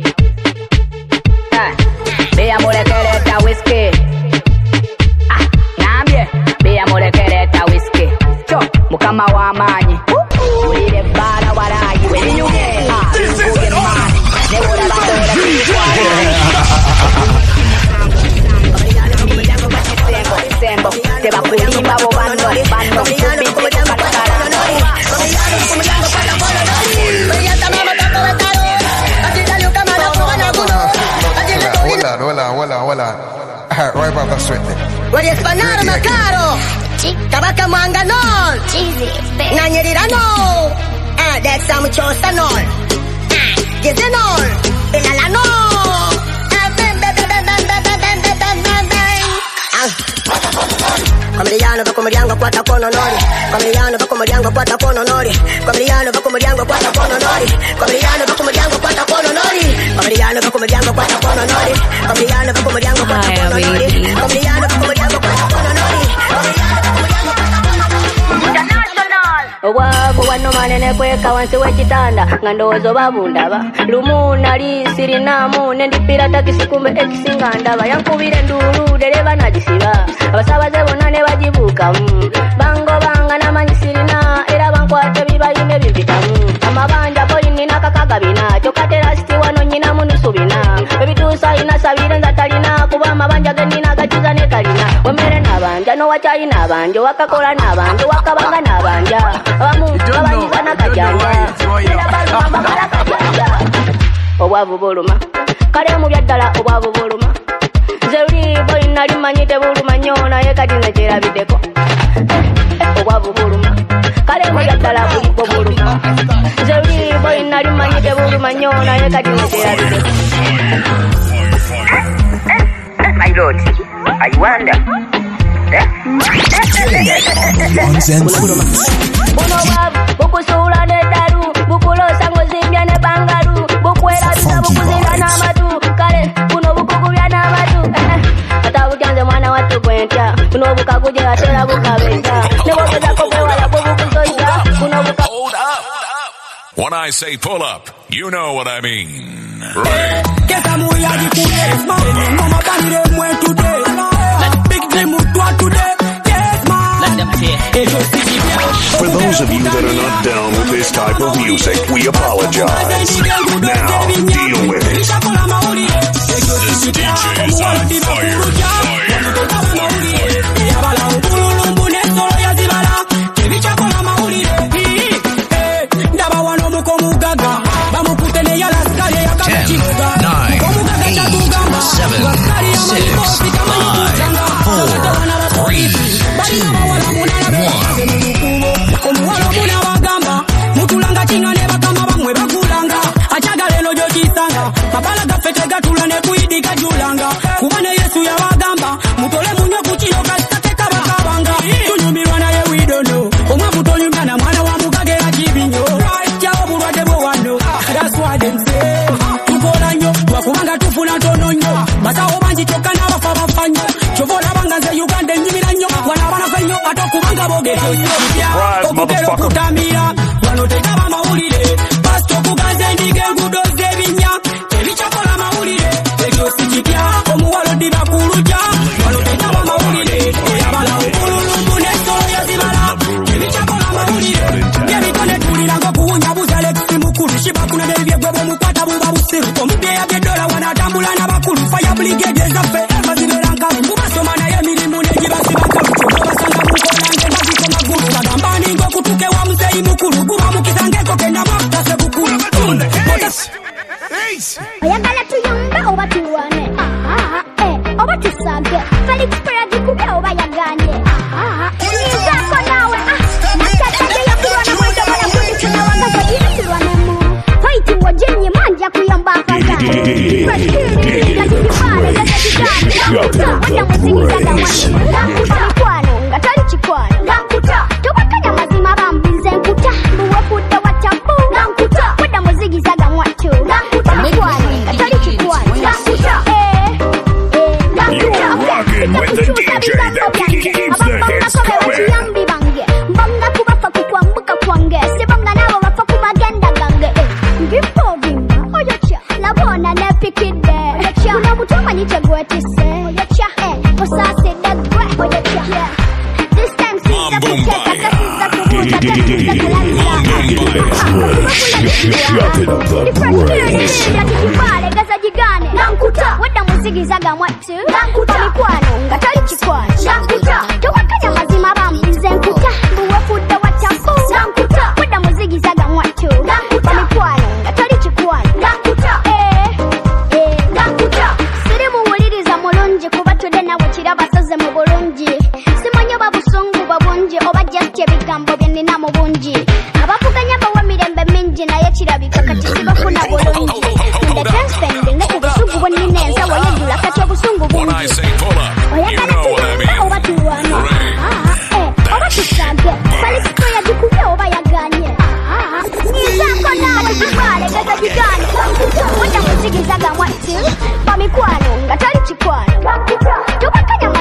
S19: Beya mulekeleta whiskey. Nambye, beya mulekeleta whiskey. Cho, mukama wa manyi. Ulire bala walayi. Welinyuge, binguge mani. Nebula bandole Sembo, teba kulimba bo bando.
S5: Wali Espanaro Macaro, Tabaka Manganol, Nanyerirano, that's some chosanol, Gizenol, Inalano. Comediano va comediano quattro con onori. Comediano va comediano quattro con onori. Comediano va comediano quattro con onori. Comediano va comediano quattro con onori. Comediano va comediano quattro con onori. Comediano va comediano quattro con onori. Comediano va comediano quattro con onori.
S3: Obwavu wano manene kweka wansi wekitanda nga ndowooza babundaba lumu nali sirinamu nendipira takisi kumbe ekisinga ndaba yankubira enduulu dereva nagisiba abasabaze bonna ne bagibuukamu bangobanga namanyi sirina era bankwate bibayime bimpitamu amabanja poyini nakakagabina kyokka terasiti wano nyinamu nusu bina ebituusa ina sabire nza talina kuba amabanja genina gakiza ne kalina wemere nabanja nowacyayi nabanja wakakola nabanja wakabanga nabanja abamu babanyiza nakajanja era baluma bakalakajanja obwavu buluma kale mu byaddala obwavu buluma zeri boy nali manyite buluma nnyo naye kati nze kyerabiddeko obwavu buluma kale mu byaddala bulipo buluma zeri boy nali manyite buluma nnyo naye kati nze kyerabiddeko.
S5: My lord, I wonder.
S3: Buno bwavu bukusuula n'eddalu bukuloosa ng'ozimbya ne bangalu bukwerabiza bukuzira n'amatu kale buno bukugubya n'amatu ata bukyanze mwana wattu gwentya buno bukaguje atera bukabenta ne bwogezako bwewala bwe bukusoya buno buka.
S1: When I say pull up, you know what I mean.
S6: Right.
S1: For those of you that are not down with this type of music, we apologize. Now, deal with it.
S2: This DJ is on
S9: nina mu bungi abavuganya bawa mirembe mingi naye kirabika kati sibafuna bulungi ndeke spending ne ku busungu bwonnina ensawo yejjula kati obusungu bungi oyagala tuyamba oba tulwana oba tusambe palisito yagikubye oba yaganye nyizaako naawe kitwale geza gigane wadda muzigizaga mwati bamikwano nga tali kikwano tubakanya